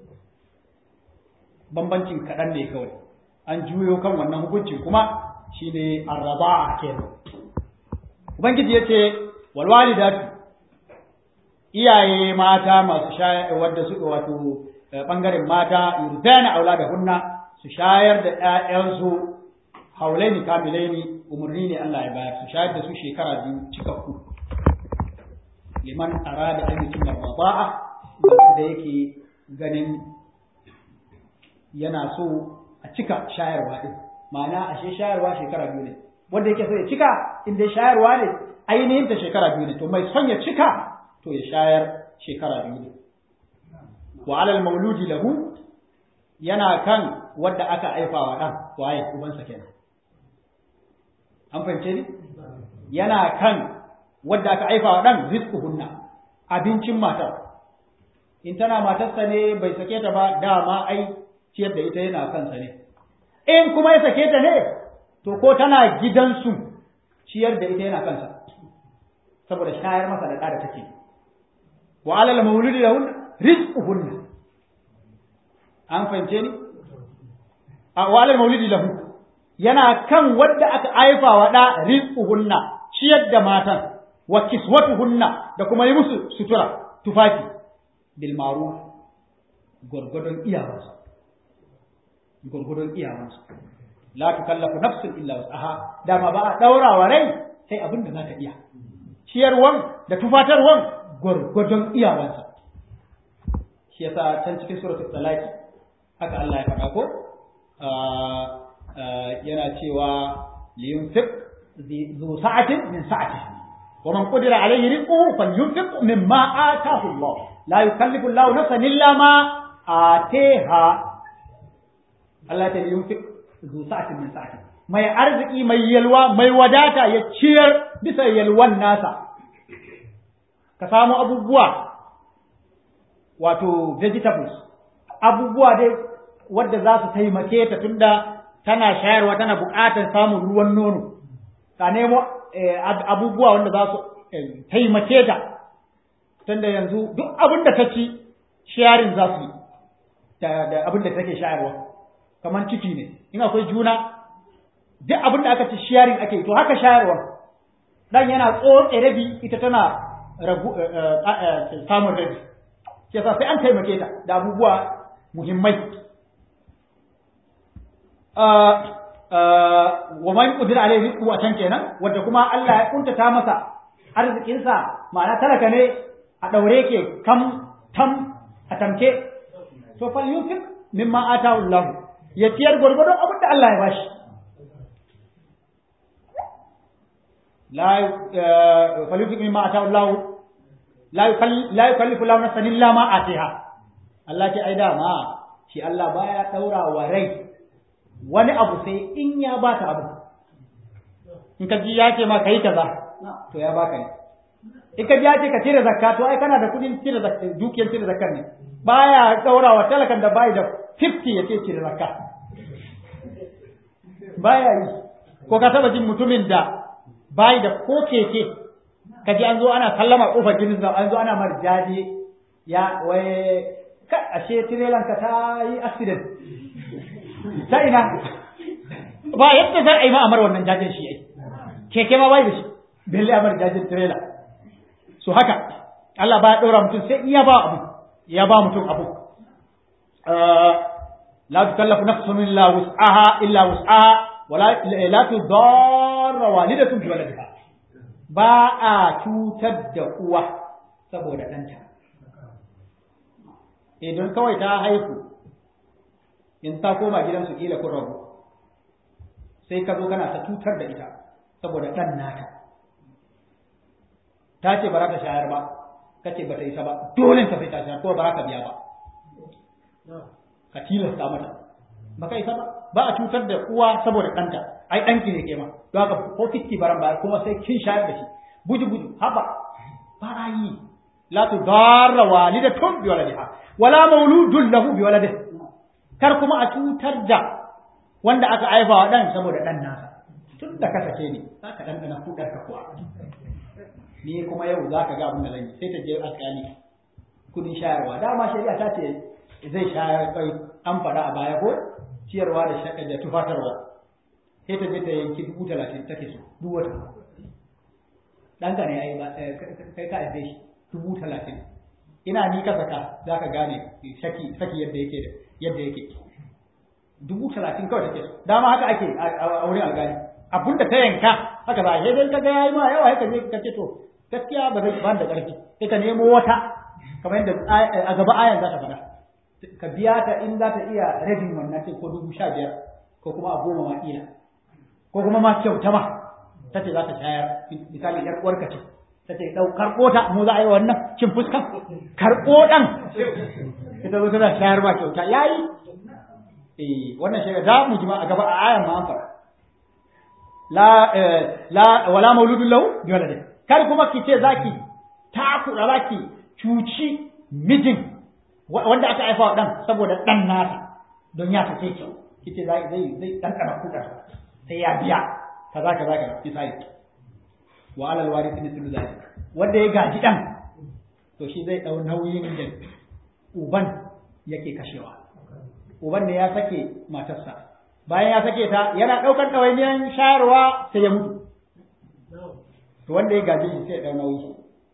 bambancin kaɗan ne kawai, an juyo kan wannan hukuncin kuma shi ne arraba a kenan. Ubangiji ya ce, walwalidatu, iyaye mata masu shayar wadda suka wato ɓangaren mata, yurdana aula da hunna, su shayar da ‘ya'yansu haulaini kamilaini umarni ne Allah ya bayar su shayar da su shekara biyu cikakku liman arada an yi cimma baba'a da yake ganin yana so a cika shayarwa ɗin ma'ana ashe shayarwa shekara biyu ne wanda yake so ya cika inda shayarwa ne ainihin ta shekara biyu ne to mai son ya cika to ya shayar shekara biyu ne wa alal mauludi lahu yana kan wadda aka aifa wa ɗan waye ubansa kenan an fahimce ni yana kan wadda aka aifa wa ɗan rizquhunna abincin matar in tana matarsa ne bai sake ta ba dama ai ciyar da ita yana kansa ne in kuma ya sake ta ne to ko tana gidansu ciyar da ita yana kansa saboda shayar masa da ɗa da take wa alal mauludi lahun rizquhunna an fahimce ni a walal maulidi lahu yana kan wadda aka aifa wa da rizquhunna ciyar da matan wa kiswatuhunna da kuma yi musu sutura tufafi bil ma'ruf gurgudun iyawansu gurgudun iyawansu la tukallafu nafsun illa wus'aha dama ba a daura wa rai sai abin da za ta iya ciyarwan da tufatarwan gurgudun iyawansa shi yasa can cikin suratul talaq haka Allah ya faɗa ko yana cewa liyunfiq zu sa'atin min sa'atihi wa man qadira alayhi rizquhu falyunfiq mimma ataahu Allah la yukallifu Allah nafsan illa ma ataha. Allah ta yunfiq zu sa'atin min sa'atihi, mai arziki mai yalwa mai wadata ya ciyar bisa yalwan nasa. Ka samu abubuwa wato vegetables, abubuwa dai wadda za su taimake ta tunda tana shayarwa tana buƙatar samun ruwan nono, ka nemo abubuwa wanda za su taimake ta tunda yanzu duk abin da ta ci sharing za su yi da abin da take shayarwa, kamar ciki ne in akwai juna duk abin da aka ci sharing ake to haka shayarwa dan yana tsotse rabi ita tana ragu samun rabi, sai sai an taimake ta da abubuwa muhimmai. wa man qudira alaihi rizqu a can kenan wanda kuma Allah ya kuntata masa arzikinsa ma'ana talaka ne a daure ke kam tam a tamke to fal yunfiq mimma ataahu Allah ya tiyar gurgurdo abin da Allah ya bashi. la fal yunfiq mimma ataahu Allah la la yukallifu Allah nafsan illa ma ataha. Allah ce ai dama shi Allah baya daura wa rai wani abu sai in ya ba ta abu. In ka ji ya ce ma kai kaza to ya baka ne. In ka ji ya ce ka cire zakka to ai kana da kudin cire zakka, dukiyar cire zakkar ne. Baya daura wa talakan da bai da fifty ya ce cire zakka. Baya yi. Ko ka taba jin mutumin da bai da ko keke ka ji an zo ana sallama kofar gidan sa an zo ana marjaji ya wai ka ashe tirelan ka ta yi accident. Ta ina ba yadda za a yi ma amar wannan jajin shi ai keke ma bai da shi belle amar jajin trailer. So haka Allah ba ya daura mutum sai iya ba abu ya ba mutum abu. la tukallafu nafsun illa wus'aha illa wus'aha wala la tudarra walidatun bi waladiha. Ba a cutar da uwa saboda ɗanta idan kawai ta haihu in ta koma gidansu kila kun rabu sai ka zo kana ta tutar da ita saboda ɗan nata. Ta ce ba za ta shayar ba ka ce ba ta isa ba dole ta sai ta shayar ko ba za ka biya ba ka tilasta mata ba ka isa ba. Ba a cutar da uwa saboda ɗanta ai ɗanki ne ke ma don haka ko fiski baran ba kuma sai kin shayar da shi buju buju haba ba a yi. la tudarra walidatun bi waladiha wala mauludun lahu bi waladihi. Kar kuma a cutar da wanda aka haifa wa ɗan saboda ɗan nasa. Tun da ka sake ni za ka ɗanɗana kuɗar ka kuwa. Ni kuma yau za ka ga abin da zan yi sai ta je alƙali kuɗin shayarwa. Dama shari'a ta ce zai shayar kai an faɗa a baya ko ciyarwa da shaka da tufatarwa. Sai ta je ta yanki dubu talatin take so duk wata. Ɗanka ne ai ba kai ka haife shi dubu talatin. Ina ni ka saka za ka gane saki saki yadda yake da yadda yake dubu talatin kawai take dama haka ake a wurin alƙali abinda ta yanka haka za a yi dai kaga yayi ma yawa haka je ka ce to gaskiya ba zai ba da ƙarfi sai ka nemo wata kamar yadda a gaba ayan za ta faɗa ka biya ta in za ta iya rabin wannan ce ko dubu sha biyar ko kuma a goma ma ƙila ko kuma ma kyauta ma ta ce za ta shayar misali yar uwarka ce ta ce ɗau karɓo ta mu za a yi wannan cin fuska karɓo ɗan ita zo tana shayar ba kyauta yayi eh wannan shi da mu jima a gaba a ayan ma an fara la la wala mauludun lahu bi waladihi. Kar kuma ki ce zaki takura zaki cuci mijin wanda aka haifa wa dan saboda dan nasa don ya take ki kice zai zai zai dan kana kuka sai ya biya kaza kaza kaza misali wa alal warisi mithlu zalik wanda ya gaji dan to shi zai dau nauyin da uban yake kashewa. Uban ne ya sake matarsa bayan ya sake ta yana daukar ɗawainiyar shayarwa sai ya mutu to wanda ya gaji shi sai ya dau nauyi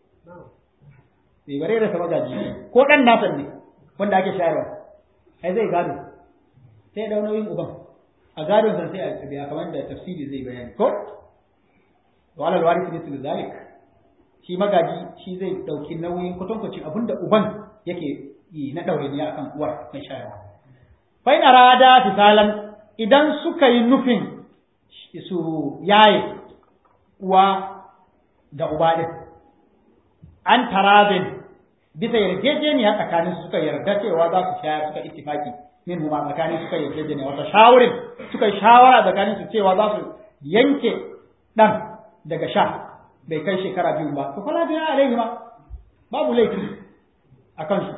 sai bare da sama gaji ko dan nasa ne wanda ake shayarwa ai zai gado sai ya dau nauyin uban a gadon sa sai a biya kamar da tafsiri zai bayani ko wala alwarisi mithlu zalik shi magaji shi zai dauki nauyin kwatankwacin abinda uban yake yi na ɗawainiya akan uwar mai shayarwa. Fa in arada fisalan idan suka yi nufin su yaye uwa da uba din an tarabin bisa yarjejeniya tsakanin suka yarda cewa za su shayar suka ittifaki min huma tsakanin suka yarjejeniya wata shawarin suka yi shawara tsakanin su cewa za su yanke dan daga sha bai kai shekara biyu ba to fala biya alaihi ma babu laifi a kansu.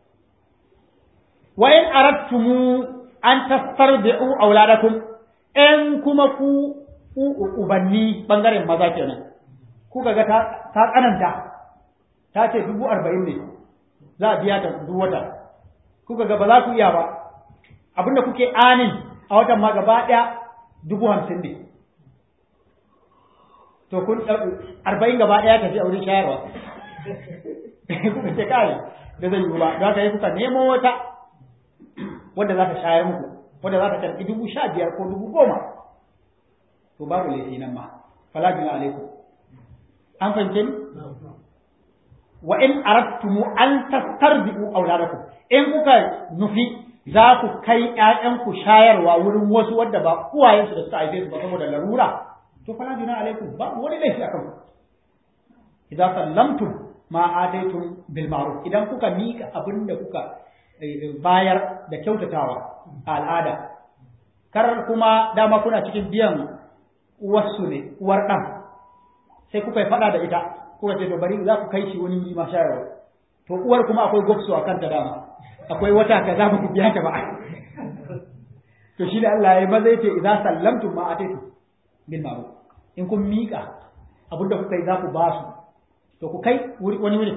Wa in aradtumu an tastarbi'u auladakum in kuma ku ubanni bangaren maza kenan kuka ga ta tsananta ta ce dubu arba'in ne za a biya ta duk wata kuka ga ba za ku iya ba abinda kuke anin a watan ma gaba ɗaya dubu hamsin ne to kun arba'in gaba ɗaya tafi a wurin shayarwa kuka ce kai da zai yi ba za ka yi kuka nemo wata wanda za ta shayar muku wanda za ta karɓi dubu sha biyar ko dubu goma to babu laifi nan ma fala juna alaikum an fahimce ni wa in aradtumu an tastarbi'u auladakum in kuka nufi za ku kai ƴaƴanku shayarwa wurin wasu wadda ba uwayensu da suka haife su ba saboda larura to fala juna alaikum ba wani laifi akan ku idan sallamtum ma ataitum bil ma'ruf idan kuka mika abinda kuka bayar da kyautatawa a al'ada kar kuma dama kuna cikin biyan uwarsu ne uwar ɗan sai kuka yi faɗa da ita kuka ce to bari za ku kai shi wani wuri ma shayarwa to uwar kuma akwai gobsu a kanta dama akwai wata ka za ku biya ta ba to shi da Allah ya yi maza yace idza sallamtum ma ataitu bil ma'ruf in kun miƙa abinda kuka yi za ku ba su to ku kai wuri wani wuri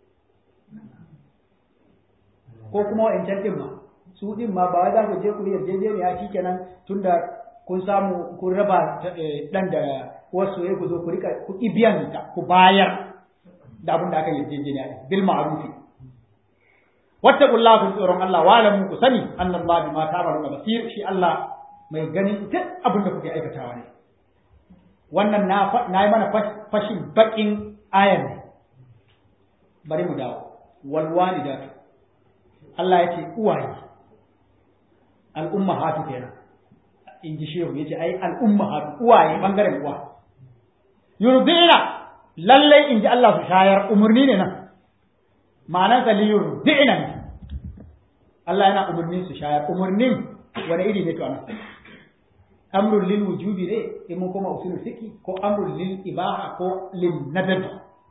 ko kuma wa'ancan din ma su din ma ba wai za ku je ku yarjejeniya shikenan tunda kun samu kun raba dan da wasu ya ku zo ku rika ku ibiyan ta ku bayar da abin da aka yarjejeniya bil ma'ruf wattaqullaha kun tsoron Allah wa alamu ku sani annallaha bima ta'maluna basir shi Allah mai ganin duk abin da kuke aikatawa ne wannan na na yi mana fashin bakin ayan ne bari mu dawo wal walidatu Allah ya ce uwaye al'umma hatu kenan in ji shehu ya ce ai al'umma hatu uwaye bangaren uwa yurdina lallai in ji Allah su shayar umarni ne nan ma'anar sa li yurdina ne Allah yana umarnin su shayar umarnin wani iri ne to anan amrul lil wujubi ne in mun koma usulul fiqh ko amrul lil ibaha ko lin nadab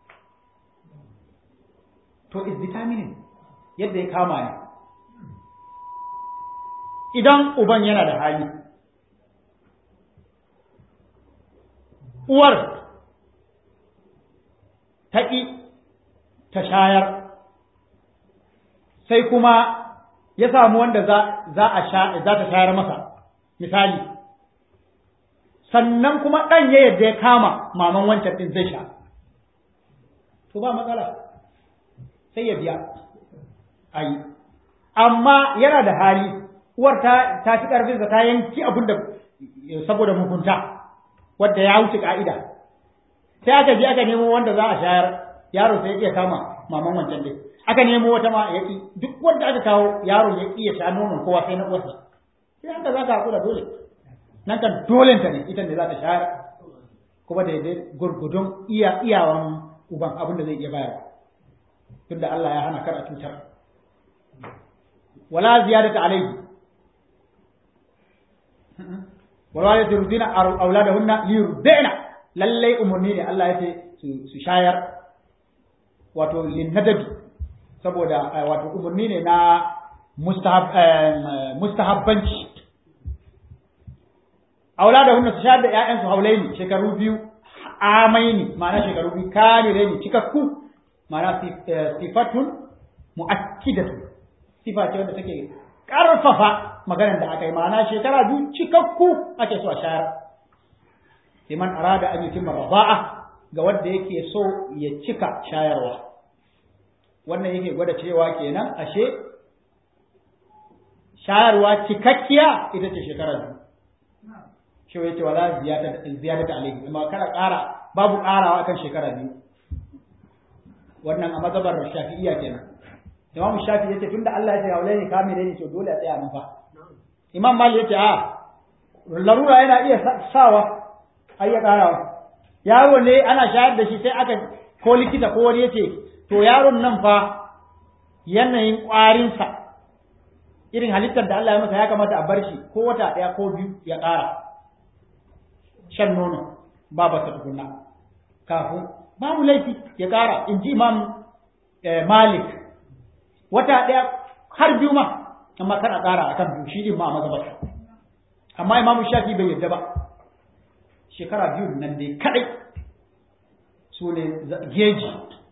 to is determining yadda ya kama ne idan uban yana da hali uwar ta ƙi ta shayar sai kuma ya samu wanda za a sha za ta shayar masa misali sannan kuma ɗan ya yadda ya kama maman wancan ɗin zai sha to ba matsala sai ya biya ayi amma yana da hali uwar ta ta fi karfin ta yanki abin da saboda mugunta wanda ya wuce ka'ida sai aka je aka nemo wanda za a shayar yaro sai ya kama maman wancan dai aka nemo wata ma yaki duk wanda aka kawo yaro ya iya sha nonon kowa sai na uwarsa sai haka za ka hakura dole nan kan dole ta ne ita ne za ta shayar kuma da yadda gurgudun iya iyawan uban abin da zai iya bayar tunda Allah ya hana kar a cutar wala ziyadata alayhi wala yurdina auladahunna liyurdina lalle umurni ne Allah ya ce su shayar wato linnadabi saboda wato umurni ne na mustahab mustahabbanci auladahunna su shayar da ƴaƴan su haulaini shekaru biyu amaini ma'ana shekaru biyu kamileni cikakku ma'ana sifatun mu'akkidatu sifa ce wanda take karfafa maganar da aka yi ma'ana shekara biyu cikakku ake so a shayar liman arada an yutimma raba'a ga wanda yake so ya cika shayarwa wannan yake gwada cewa kenan ashe shayarwa cikakkiya ita ce shekara biyu shi yace wala ziyada ziyadata alayhi amma kada ƙara babu ƙarawa kan shekara biyu wannan a mazhabar Shafi'iyya kenan Imam Shafi yace tunda Allah ya ce haulaini kamilai ne to dole a tsaya nan fa Imam Malik yace a larura yana iya sawa ai ya karawa yaro ne ana shayar da shi sai aka ko likita ko wani yace to yaron nan fa yanayin kwarin sa irin halittar da Allah ya masa ya kamata a bar shi ko wata daya ko biyu ya kara shan nono babu ta tukunna kafin babu laifi ya kara inji Imam Malik wata daya har biyu ma amma kana kara akan biyu shi din ma mazhabar amma Imam Shafi bai yarda ba shekara biyu nan dai kadai su ne geji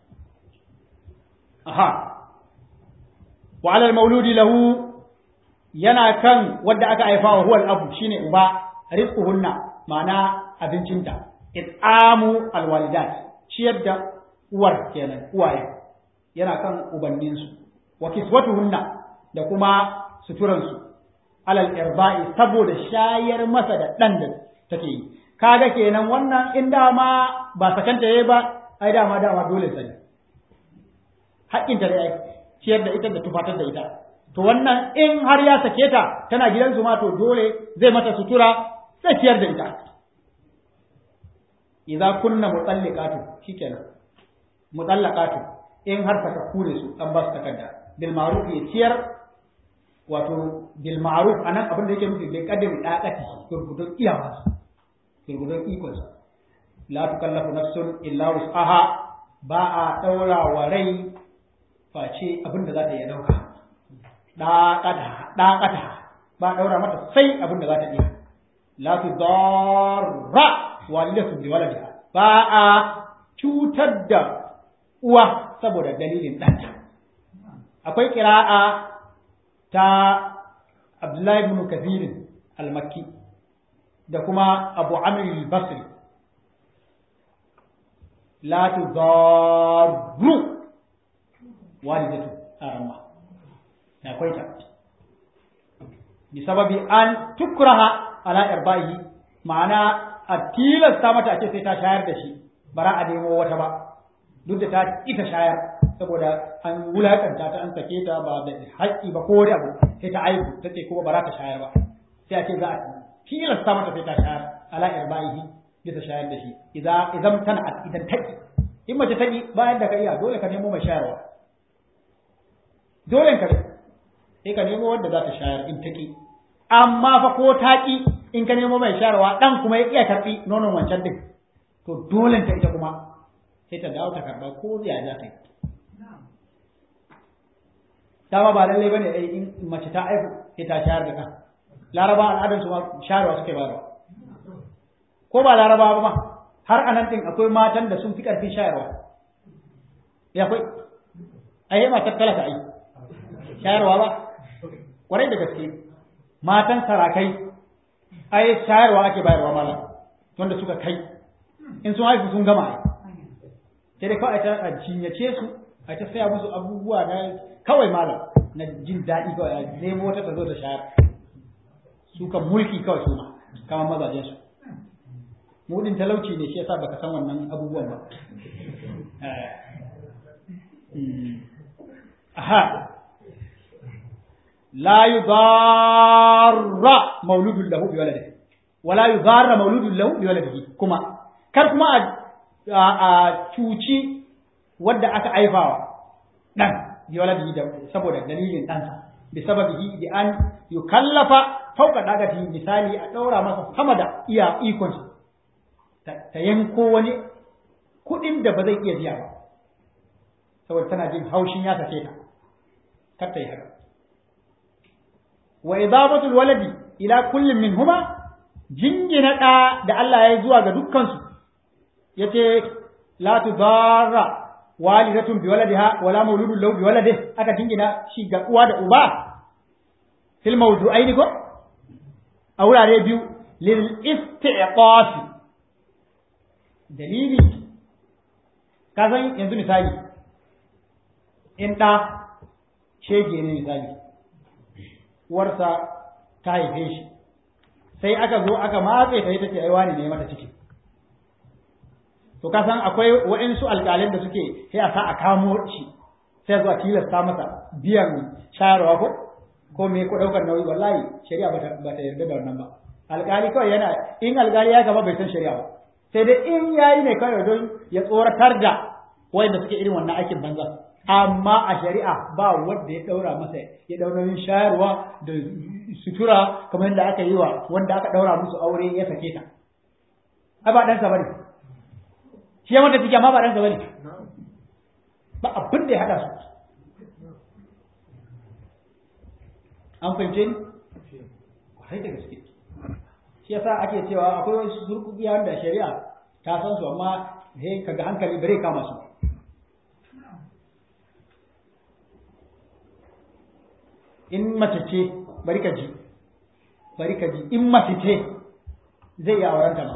aha wa ala al-mauludi lahu yana kan wanda aka haifa wa huwa al-abu shine uba rizquhunna ma'ana abincinta it'amu al-walidat ciyar da uwar kenan uwaye yana kan ubannin su wa kiswatuhunna da kuma suturan su alal irba'i saboda shayar masa da dan da take yi kaga kenan wannan in dama ba sakanta yayi ba ai dama dama dole sai haƙƙin ta dai ciyar da ita da tufatar da ita to wannan in har ya sake ta tana gidansu ma to dole zai mata sutura sai ciyar da ita idza kunna mutallaqatu shikenan mutallaqatu in har ta kure su an ba su takarda bil ma'ruf ya ciyar wato bil ma'ruf anan abin da yake nufi bai kaddami daqati gurgudun iyawa gurgudun ikon la tukallafu nafsun illa wus'aha ba a daura wa rai face abin da za ta iya dauka daqata daqata ba daura mata sai abin da za ta iya la tudarra walidatu bi waladiha ba a cutar da uwa saboda dalilin ɗanta akwai qira'a ta Abdullahi ibn Kathir al-Makki da kuma Abu Amr al-Basri la tudarru walidatu arama akwai ta bi sababi an tukraha ala irbahi ma'ana a tilasta mata a ce sai ta shayar da shi bara a nemo wata ba duk da ta ita shayar saboda an wulakanta ta an sake ta ba da haƙƙi ba ko wani abu sai ta aiku ta ce kuma bara ta shayar ba sai a ce za a tilasta mata sai ta shayar ala irbahi bisa shayar da shi idan idan tana idan taki in mace taki bayan da ka iya dole ka nemo mai shayarwa dole ka sai ka nemo wanda za ta shayar in taki amma fa ko taki in ka nemo mai shayarwa dan kuma ya iya karbi nonon wancan din to dole ta ita kuma sai ta dawo ta karba ko ya za ta yi dama ba lallai bane ai in mace ta aihu sai ta shayar da kan laraba al'adar su ma shayarwa suke bayarwa ko ba laraba ba ma har anan din akwai matan da sun fi karfin shayarwa ya akwai ai matar talaka ai shayarwa ba kwarai da gaske matan sarakai ai shayarwa ake bayarwa malam wanda suka kai in sun haifu sun gama ai sai dai kawai a jinyace su a ta saya musu abubuwa na kawai malam na jin daɗi kawai a nemo wata ta zo ta shayar su kan mulki kawai su ma kamar mazajen su mudin talauci ne shi yasa baka san wannan abubuwan ba aha la yudarra mauludun lahu bi waladihi wala yudarra mauludun lahu bi waladihi kuma kar kuma a cuci wadda aka aifawa dan bi waladihi da saboda dalilin ɗansa bi sababihi bi an yukallafa fauka dagati misali a daura masa sama da iya ikon ta yanko wani kuɗin da ba zai iya biya ba saboda tana jin haushin ya sake ta kar ta yi haka wa idabatul waladi ila kullin minhuma jingina da da Allah ya yi zuwa ga dukkan su yace la tudarra walidatun bi waladiha wala mauludun lahu bi waladihi aka jingina shi ga uwa da uba fil mawdu'aini ko a wurare biyu lil istiqafi dalili kazan yanzu misali in da shege ne misali uwarsa ta haife shi sai aka zo aka matse ta ita ce ai wani ne mata ciki to ka san akwai waɗansu alƙalin da suke sai a sa a kamo shi sai zuwa tilasta masa biyan shayarwa ko ko me ko daukar nauyi wallahi shari'a ba ta yarda da wannan ba alƙali kawai yana in alƙali ya gaba bai san shari'a ba sai dai in yayi ne kawai don ya tsoratar da wanda suke irin wannan aikin banza amma a shari'a ba wanda ya daura masa ya daura yin shayarwa da sutura kamar yadda aka yi wa wanda aka daura musu aure ya sake ta ai ba dan sa bane shi ya mata take amma ba dan sa bane ba abin da ya hada su an fahimce ni kwarai da gaske shi yasa ake cewa akwai wasu surkukiya wanda shari'a ta san su amma he kaga hankali bare kama su in mace ce bari ka ji bari ka ji in mace ce zai yi auren ta ma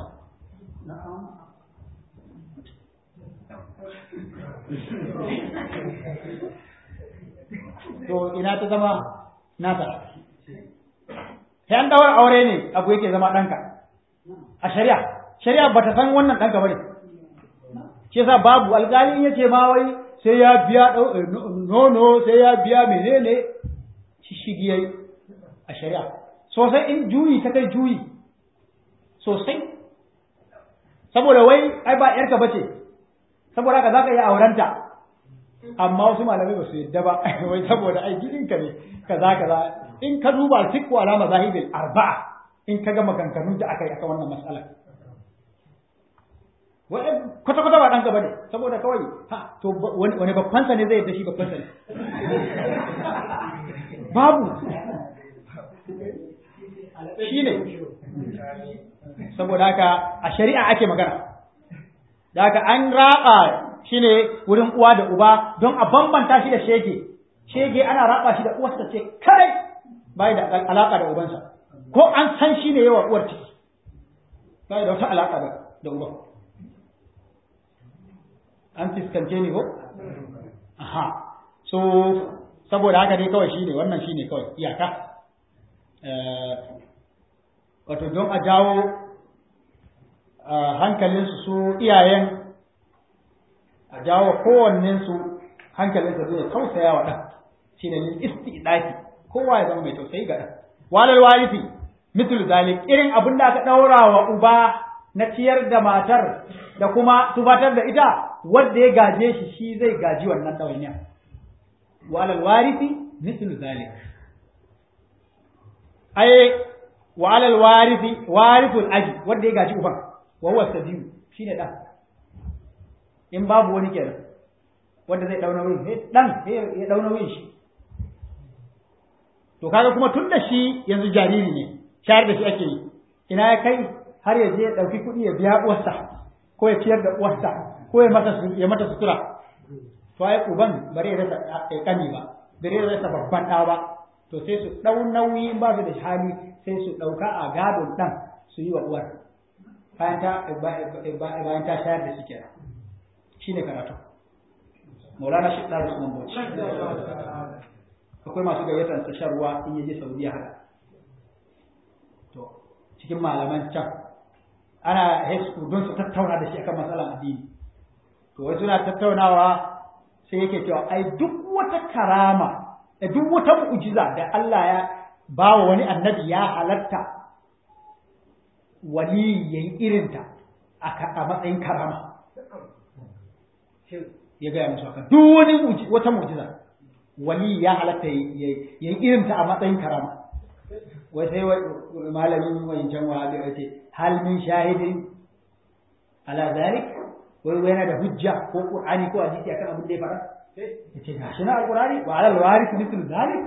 to ina ta zama nata sai an dawar aure ne abu yake zama ɗanka a shari'a shari'a ba ta san wannan ɗanka ba ne shi yasa babu alƙali ya ce ma wai sai ya biya nono sai ya biya menene shishigi yayi a shari'a sosai in juyi ta kai juyi sosai saboda wai ai ba yarka bace saboda haka zaka yi aurenta amma wasu malamai ba su yadda ba wai saboda ai gidanka ne kaza kaza in ka duba al-fiqh ala mazahibil arba'a in ka ga maganganun da aka yi akan wannan mas'ala wai kwata kwata ba danka bane saboda kawai ha to wani babban sa ne zai yadda shi babban sa ne babu shine saboda haka a shari'a ake magana da haka an raba shine wurin uwa da uba don a bambanta shi da shege shege ana raba shi da uwarsa ce kai bai da alaka da ubansa ko an san shi ne yawa uwar ciki bai da wata alaka da da uban an fiskance ni ko aha so saboda haka dai kawai shine wannan shine kawai iyaka wato don a jawo hankalinsu su iyayen a jawo kowannensu hankalinsa zai tausaya wa ɗan shi ne istiɗafi kowa ya zama mai tausayi ga ɗan walal walifi mitul zalik irin abin da aka ɗaura wa uba na ciyar da matar da kuma tufatar da ita wanda ya gaje shi shi zai gaji wannan ɗawainiya walal warifi mitul zalik ai walal warifi wariful aji wanda ya gaji uban wa huwa sadiyu shine dan in babu wani kenan wanda zai dauna wurin eh dan ya dauna wurin shi to kaga kuma tunda shi yanzu jariri ne shayar da shi ake yi ina ya kai har ya je ya dauki kuɗi ya biya uwarsa ko ya ciyar da uwarsa ko ya mata ya mata sutura to ai uban bare ya rasa kani ba bare ya rasa babban da ba to sai su dau nauyi ba su da hali sai su dauka a gadon dan su yi wa uwar bayan ta bayan ta shayar da shi kenan shine karatu Maulana Sheikh Dar Usman Bauchi akwai masu gayyatar sa shan ruwa in yaje Saudiya haka to cikin malaman can ana hesku don su tattauna da shi akan matsalar addini to wai suna tattaunawa sai yake cewa ai duk wata karama da duk wata mu'jiza da Allah ya bawa wani annabi ya halatta wali yayi irinta a matsayin karama ya gaya musu haka duk wani wata mu'jiza wali ya halatta yayi irinta a matsayin karama wai sai malamin wayancan wahabi ya ce hal min shahidin ala zalik wai wai yana da hujja ko qur'ani ko hadisi akan abin da ya fara yace gashi na alqur'ani wa ala alwarith mithlu zalik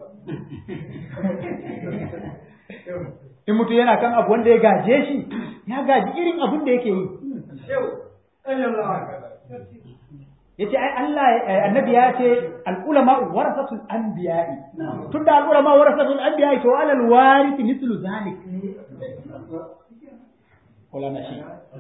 in mutu yana kan abu wanda ya gaje shi ya gaji irin abin da yake yi yace ai Allah annabi ya ce al-ulama warasatul anbiya'i tunda al-ulama warasatul anbiya'i to ala al-warith mithlu zalik wala nashi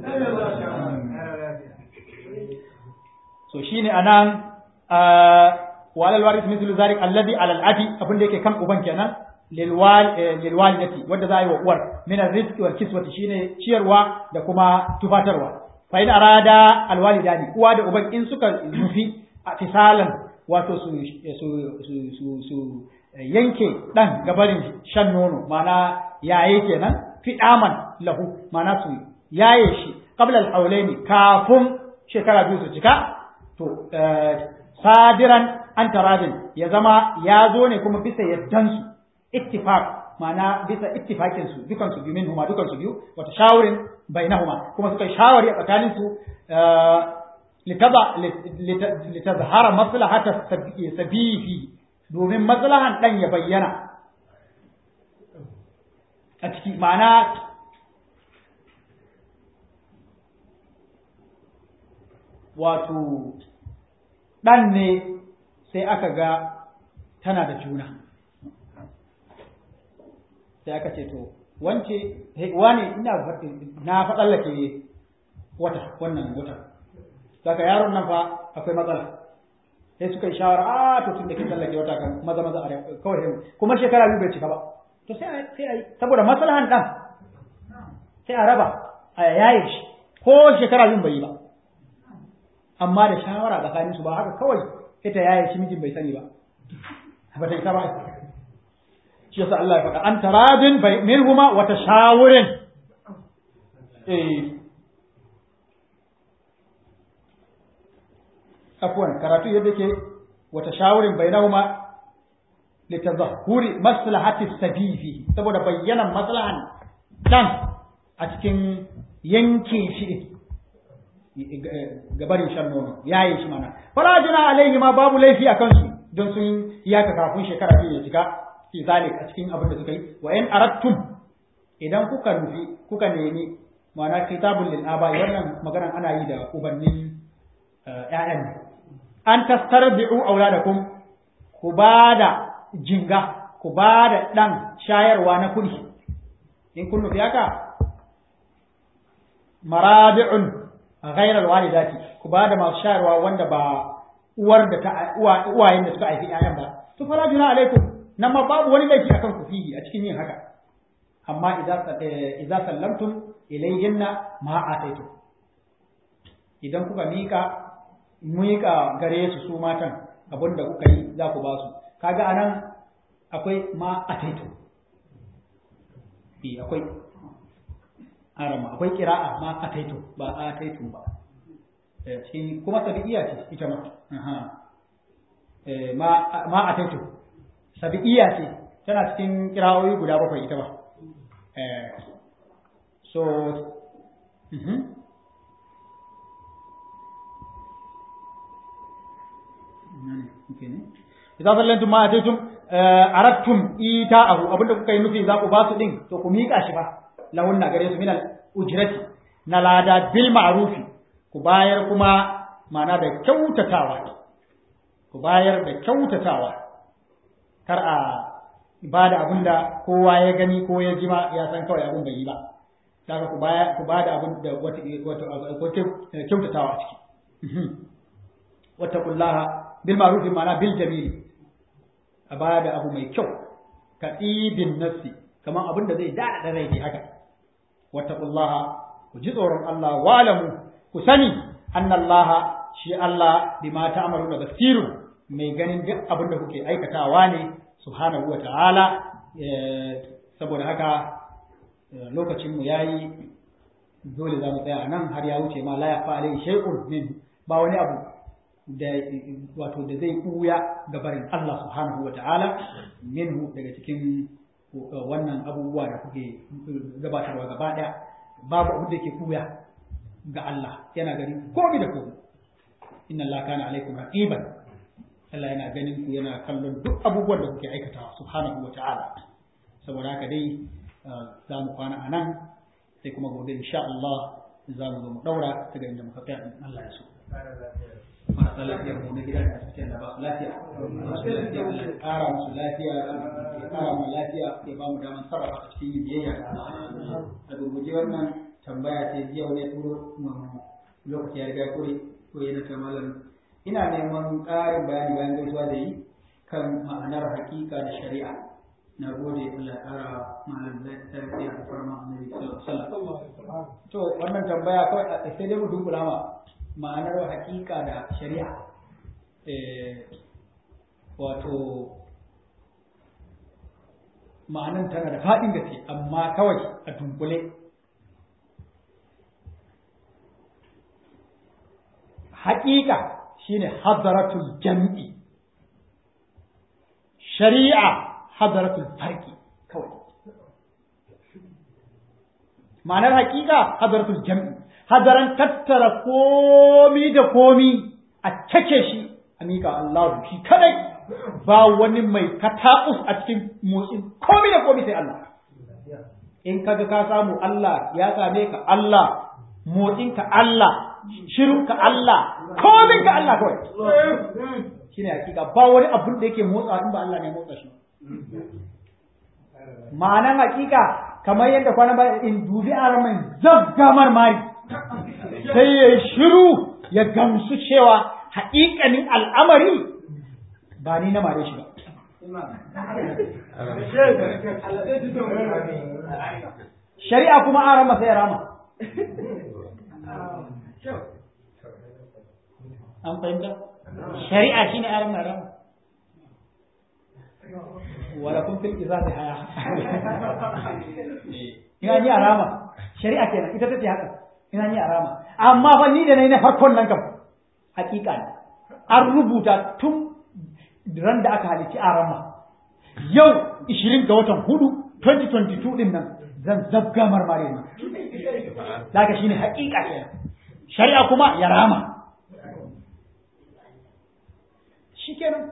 so shine anan wa ala al-warith mithlu zalik alladhi ala al-abi abin da yake kan uban kenan lil wal lil walidati wanda zai wa uwar min ar-rizqi wal kiswati shine ciyarwa da kuma tufatarwa fa in arada alwalidani uwa da uban in suka nufi atisalan wato su su su su yanke dan gabarin shan nono mana yaye kenan fidaman lahu mana su yaye shi qabla al-hawlaini kafin shekara biyu su cika to sadiran an taradin ya zama ya zo ne kuma bisa yaddan su ittifaq mana bisa ittifakin su dukan su biyu minhuma dukan su biyu wata shawurin bainahuma kuma suka shawari a tsakanin su litaba litazhara maslahata sabihi domin maslahan dan ya bayyana a ciki ma'ana wato dan ne sai aka ga tana da juna sai aka ce to wance wane ina na faɗallake wata wannan wata daga yaron nan fa akwai matsala sai suka yi shawara a to tun da ke tsallake wata kan maza maza a kawai kuma shekara biyu bai cika ba to sai a sai a yi saboda maslahan dan sai a raba a yaye shi ko shekara biyu bai yi ba amma da shawara tsakanin su ba haka kawai ita yaye shi mijin bai sani ba ba ta ita ba shi yasa Allah ya faɗa an taradin bai minhuma wa tashawurin eh afwan karatu yadda ke wa tashawurin bainahuma litazahhuri maslahati sabihi saboda bayyana maslahan dan a cikin yanke shi gabarin shan nono yayi shi mana farajuna alaihi ma babu laifi akan su don sun iyaka kafin shekara biyu ya cika fi zalik a cikin abin da suka yi wa in arattum idan kuka nufi kuka nemi ma'ana kitabul lil aba wannan magana ana yi da ubannin ƴaƴan an tastarbi'u auladakum ku bada jinga ku bada dan shayarwa na kudi in kun nufi haka maradi'un ghayra alwalidati ku bada masu shayarwa wanda ba uwar da ta uwayen da suka haifi ƴaƴan ba to fala juna alaikum nan ma babu wani laifi akan ku fihi a cikin yin haka amma idza idza sallamtum ilayhinna ma ataitu idan kuka mika mika gare su su matan abinda kuka yi za ku ba su kaga anan akwai ma ataitu eh akwai arama akwai qira'a ma ataitu ba ataitu ba eh shi kuma tabi'iya ce ita ma aha eh ma ma ataitu sabi'iyya ce tana cikin kirawoyi guda bakwai ita ba eh so mhm idan sallantum ma ataytum aradtum ita'ahu abinda kuka yi nufi za ku ba su din to ku mika shi ba lahunna gare su minal ujrati na lada bil ma'rufi ku bayar kuma ma'ana da kyautatawa ku bayar da kyautatawa kar a ba da abin da kowa ya gani ko ya jima ya san kawai abin bai yi ba daga ku baya ku ba da abin da wata wata kyautatawa a ciki wata kullaha bil ma'ruf ma'ana bil jamil a ba da abu mai kyau ka ibin nafsi kaman abin da zai dada da rai haka wata kullaha ku ji tsoron Allah walamu ku sani annallaha shi Allah bima ta'maluna basirun mai ganin duk abin da kuke aikatawa ne subhanahu wa ta'ala saboda haka lokacin mu yayi dole za mu tsaya nan har ya wuce ma la yafa alai shay'un min ba wani abu da wato da zai kuya ga barin Allah subhanahu wa ta'ala minhu daga cikin wannan abubuwa da kuke gabatarwa gaba daya babu abu da ke kuya ga Allah yana gani komai da komai inna Allah kana alaikum raqiban Allah yana ganin ku yana kallon duk abubuwan da kuke aikatawa subhanahu wa ta'ala saboda haka dai za mu kwana a nan sai kuma gobe insha Allah za mu zo mu daura daga inda muka tsaya in Allah ya so marasa lafiya mu na gida da suke da ba su lafiya masu lafiya Allah ya kara musu lafiya ya kara mu lafiya ya ba mu daman sarrafa a cikin yin biyayya da gurguje wannan tambaya ce jiya wani turo lokaci ya riga kure ko yana ta malam ina neman ƙarin bayani bayan gaisuwa da yi kan ma'anar hakika da shari'a na gode Allah ƙara malam lafiya da farma annabi sallallahu alaihi wasallam to wannan tambaya kawai sai dai mu dunkula ma ma'anar hakika da shari'a eh wato ma'anan tana da faɗin gaske amma kawai a dunkule haƙiƙa shine hadaratul jam'i, shari'a hadaratul farki kawai. Ma'anar haƙiƙa hadaratul jam'i, hadaran tattara komi da komi a cake shi a miƙa Allah shi kadai, ba wani mai katakus a cikin motsin komi da komi sai Allah. In kaga ka samu Allah ya same ka Allah, motsinka Allah, shirka Allah, komin ka Allah kawai. Shine hakika, ba wani abun da yake motsa in ba Allah ne motsa shi. Ma'anan hakika kamar yadda kwana ba in dubi aramin zabgamar mari sai ya shiru ya gamsu cewa haƙiƙanin al'amari ba ni na mare shi ba. Shari'a kuma arama sai ya rama. An fahimta? Shari'a shine arama na rama. Wala kun fil izati haya. Ina ni arama. Shari'a kenan ita tace haka. Ina ni arama. Amma fa ni da nayi na farkon nan kam hakika ne. An rubuta tun ran da aka halici arama. Yau ishirin ga watan hudu twenty twenty-two din nan zan zabga marmare ne. Daga shine hakika kenan. Shari'a kuma ya rama. Shikenan.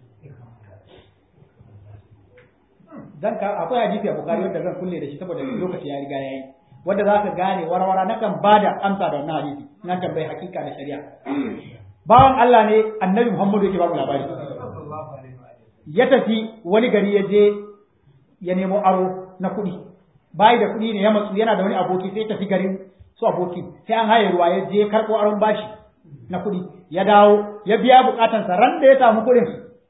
Zan ka akwai hadisi a Bukhari wanda zan kulle da shi saboda lokaci ya riga yayi. Wanda za ka gane warwara na kan bada amsa da wannan hadisi. Na tambayi hakika da shari'a. Bawan Allah ne Annabi Muhammadu yake ba mu labari. Ya tafi wani gari ya je ya nemo aro na kuɗi. Bayi da kuɗi ne ya matsu yana da wani aboki sai tafi garin su aboki sai an haye ruwa ya je karɓo aron bashi na kuɗi ya dawo ya biya bukatansa ran da ya samu kuɗin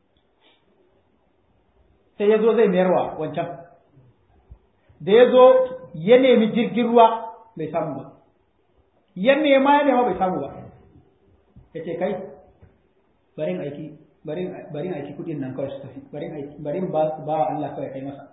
sai ya zo zai mayarwa wancan da ya zo ya nemi jirgin ruwa bai samu ba ya nema ya nema bai samu ba ya ce kai barin aiki barin aiki kuɗin nan kawai su tafi barin aiki barin ba wa Allah kawai kai masa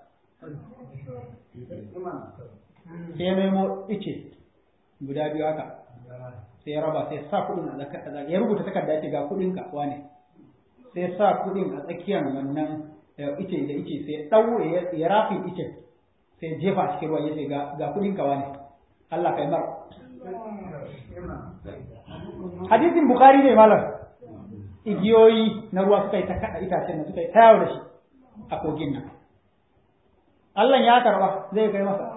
sai ya nemo ice guda biyu haka sai ya raba sai sa kudin a zakar ya rubuta takarda ya ce ga kudin ka wane sai ya sa kudin a tsakiyar wannan ice da ice sai ya daure ya rafi ice sai ya jefa a cikin ruwa ya ce ga kudin ka wane Allah kai mar hadisin bukhari ne malam igiyoyi na ruwa suka yi ta kada itacen nan suka yi tayawo da shi a kogin nan Allah ya karba zai kai masa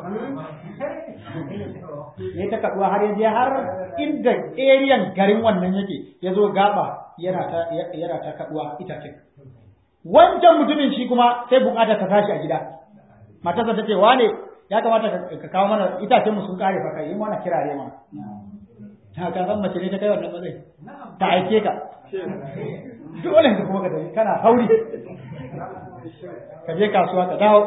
ya ta kaduwa har yaje har inda ariyan garin wannan yake ya zo gaba yana ta yana ta kaduwa itacen wancan mutumin shi kuma sai bukata ta tashi a gida matarsa ta ce wane ya kamata ka kawo mana itacen mu sun kare fa kai yi mana kirare ma ta ka san mace ne ta kai wannan matsayi ta aike ka dole ka kuma ka tafi kana hauri ka je kasuwa ka dawo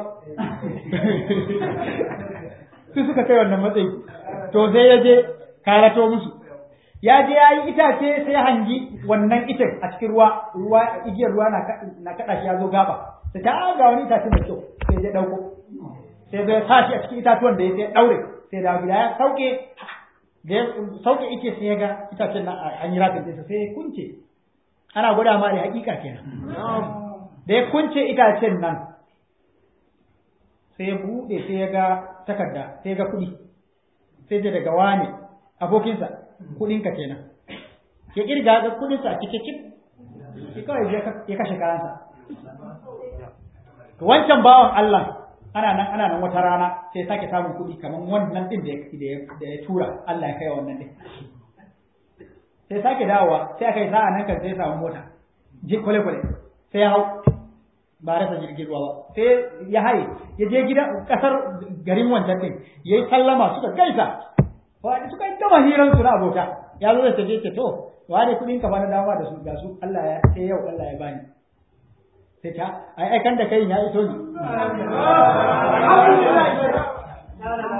su suka kai wannan matsayi to sai ya je karato musu ya je ya yi itace sai hangi wannan icen a cikin ruwa ruwa igiyar ruwa na kaɗa shi ya zo gaba sai ta ga wani itace mai kyau sai ya ɗauko sai zai sa shi a cikin itatuwan da ya sai ɗaure sai da gida ya sauke da ya sauke ice sai ya ga itacen nan an yi rafin ɗinsa sai ya kunce ana gwada ma da hakika kenan da ya kunce itacen nan sai ya buɗe sai ya ga takarda sai ya ga kuɗi sai ya daga wane abokinsa kuɗinka kenan ya kirga ga kuɗinsa a cike cik ya kawai ya kashe kayansa wancan bawan Allah ana nan ana nan wata rana sai sake samun kuɗi kamar wannan din da ya tura Allah ya kai wannan din sai sake dawowa sai aka yi sa'a nan kan sai samu mota je kwale kwale sai ya hau ba rasa jirgin ruwa ba sai ya haye ya je gidan kasar garin wancan din yayi sallama suka gaisa wani suka yi gama hirar su na abota ya zo da taje ce to wani kudin ka bana dama da su ga su Allah ya sai yau Allah ya bani sai ta ai ai kan da kai ya iso ni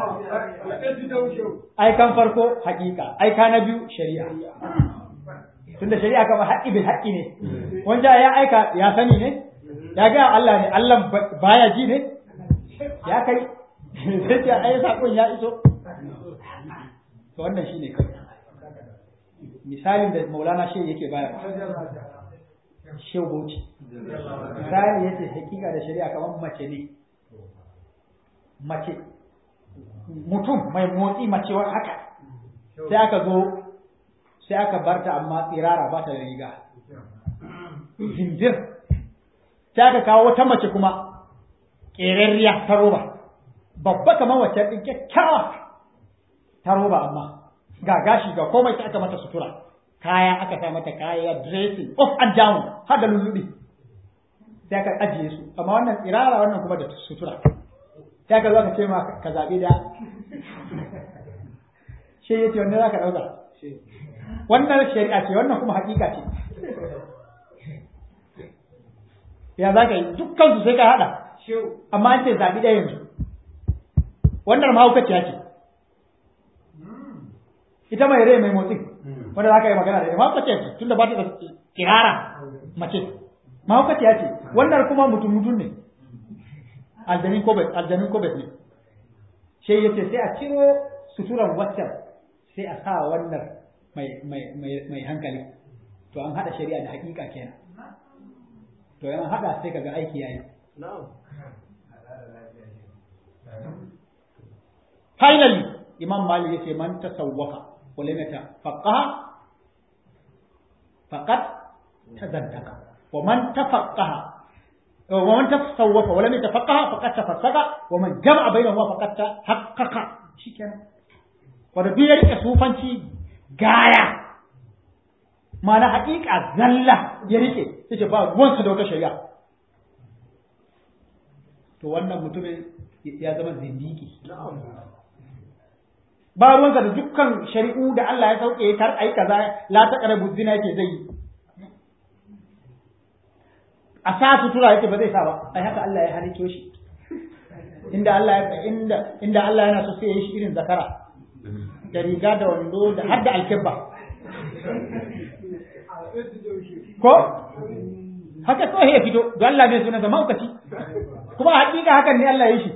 ai kan farko hakika ai ka na biyu shari'a tunda shari'a kamar haƙƙi bil haƙƙi ne wanda ya aika ya sani ne ya ga Allah ne Allah baya ji ne ya kai sai ya ai sakon ya iso to wannan shine kai misalin da Maulana Shehu yake bayar Shehu Bauchi misali yace hakika da shari'a kamar mace ne mace mutum mai motsi mace haka sai aka zo sai aka barta amma tsirara ba ta da riga zindir sai aka kawo wata mace kuma ƙerarriya ta roba babba kamar wacce ɗin kyakkyawa ta roba amma ga gashi ga komai sai aka mata sutura kaya aka sa mata kaya dressing up and down har da lullubi sai aka ajiye su amma wannan tsirara wannan kuma da sutura sai aka zo aka ce ma ka zaɓi da shi yace wanda za ka ɗauka wannan shari'a ce wannan kuma hakika ce ya za ka yi dukkan su sai ka haɗa amma an ce zaɓi ɗaya yanzu wannan mahaukaciya ce ita mai rai mai motsi wanda za ka yi magana da ita mahaukaciya ce tun da ba ta da kirara mace mahaukaciya ce wannan kuma mutum mutum ne aljanin kobet aljanin kobet ne shi yace sai a ciro suturan waccan sai a sa wannan mai mai mai mai hankali to an hada shari'a da hakika kenan to yan hada sai kaga aiki yayi finally imam malik yace man tasawwafa wa lam yatafaqqaha faqad tazandaka wa man tafaqqaha wa man tasawwafa wa lam yatafaqqaha faqad tafassaqa wa man jama'a bainahuma faqad tahaqqaqa shikenan wanda duk ya rike sufanci gaya mana haƙiƙa zalla ya rike yace ba ruwansa da wata shari'a to wannan mutumin ya zama zindiki ba ruwansa da dukkan shari'u da Allah ya sauke kar ai kaza la taqrabu zina yake zai a sa sutura yake ba zai sa ba ai haka Allah ya halice shi inda Allah ya inda inda Allah yana so sai ya yi shi irin zakara da riga da wando da har da alkebba ko haka kawai ya fito don Allah ne suna zama ukaci kuma hakika hakan ne Allah ya yi shi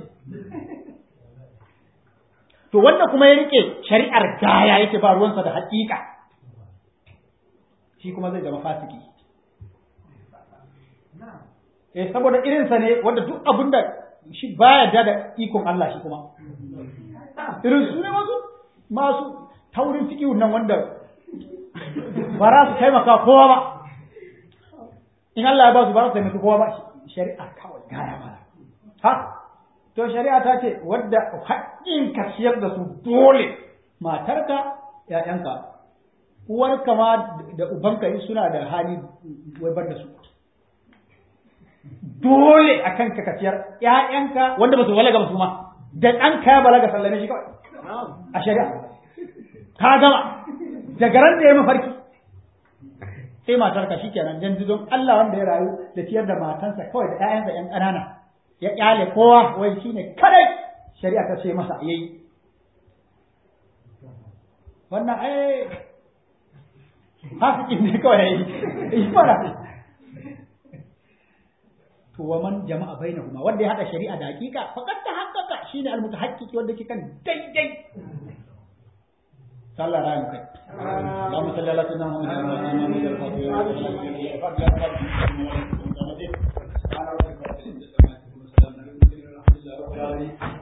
to wanda kuma ya rike shari'ar gaya yake ba ruwansa da hakika shi kuma zai zama fasiki eh saboda irinsa ne wanda duk abinda shi baya da ikon Allah shi kuma irin su ne wasu masu taurin ciki nan wanda ba za su taimaka kowa ba in Allah ya ba su ba za su taimaka kowa ba shari'a kawai gaya ba ha to shari'a ta ce wadda haƙƙin ka ciyar da su dole matarka ƴaƴanka uwarka ma da ubanka in suna da hali wai bar da su dole akan ka ciyar ƴaƴanka wanda ba su balaga ba su ma da ɗanka ya balaga sallame shi kawai a shari'a ka gama daga ran da ya mafarki sai matarka shikenan yanzu don Allah wanda ya rayu da ciyar da matansa kawai da ƴaƴansa ƴan ƙanana ya ƙyale kowa wai shine kadai shari'a ta ce masa yayi wannan ai fasikin ne kawai yayi ifara to wa man jama'a bainahuma wanda ya hada shari'a da hakika faqad tahaqqaqa shine almutahaqqiq wanda ke kan daidai sallallahu alaihi wa sallam Allahumma salli ala sayyidina Muhammad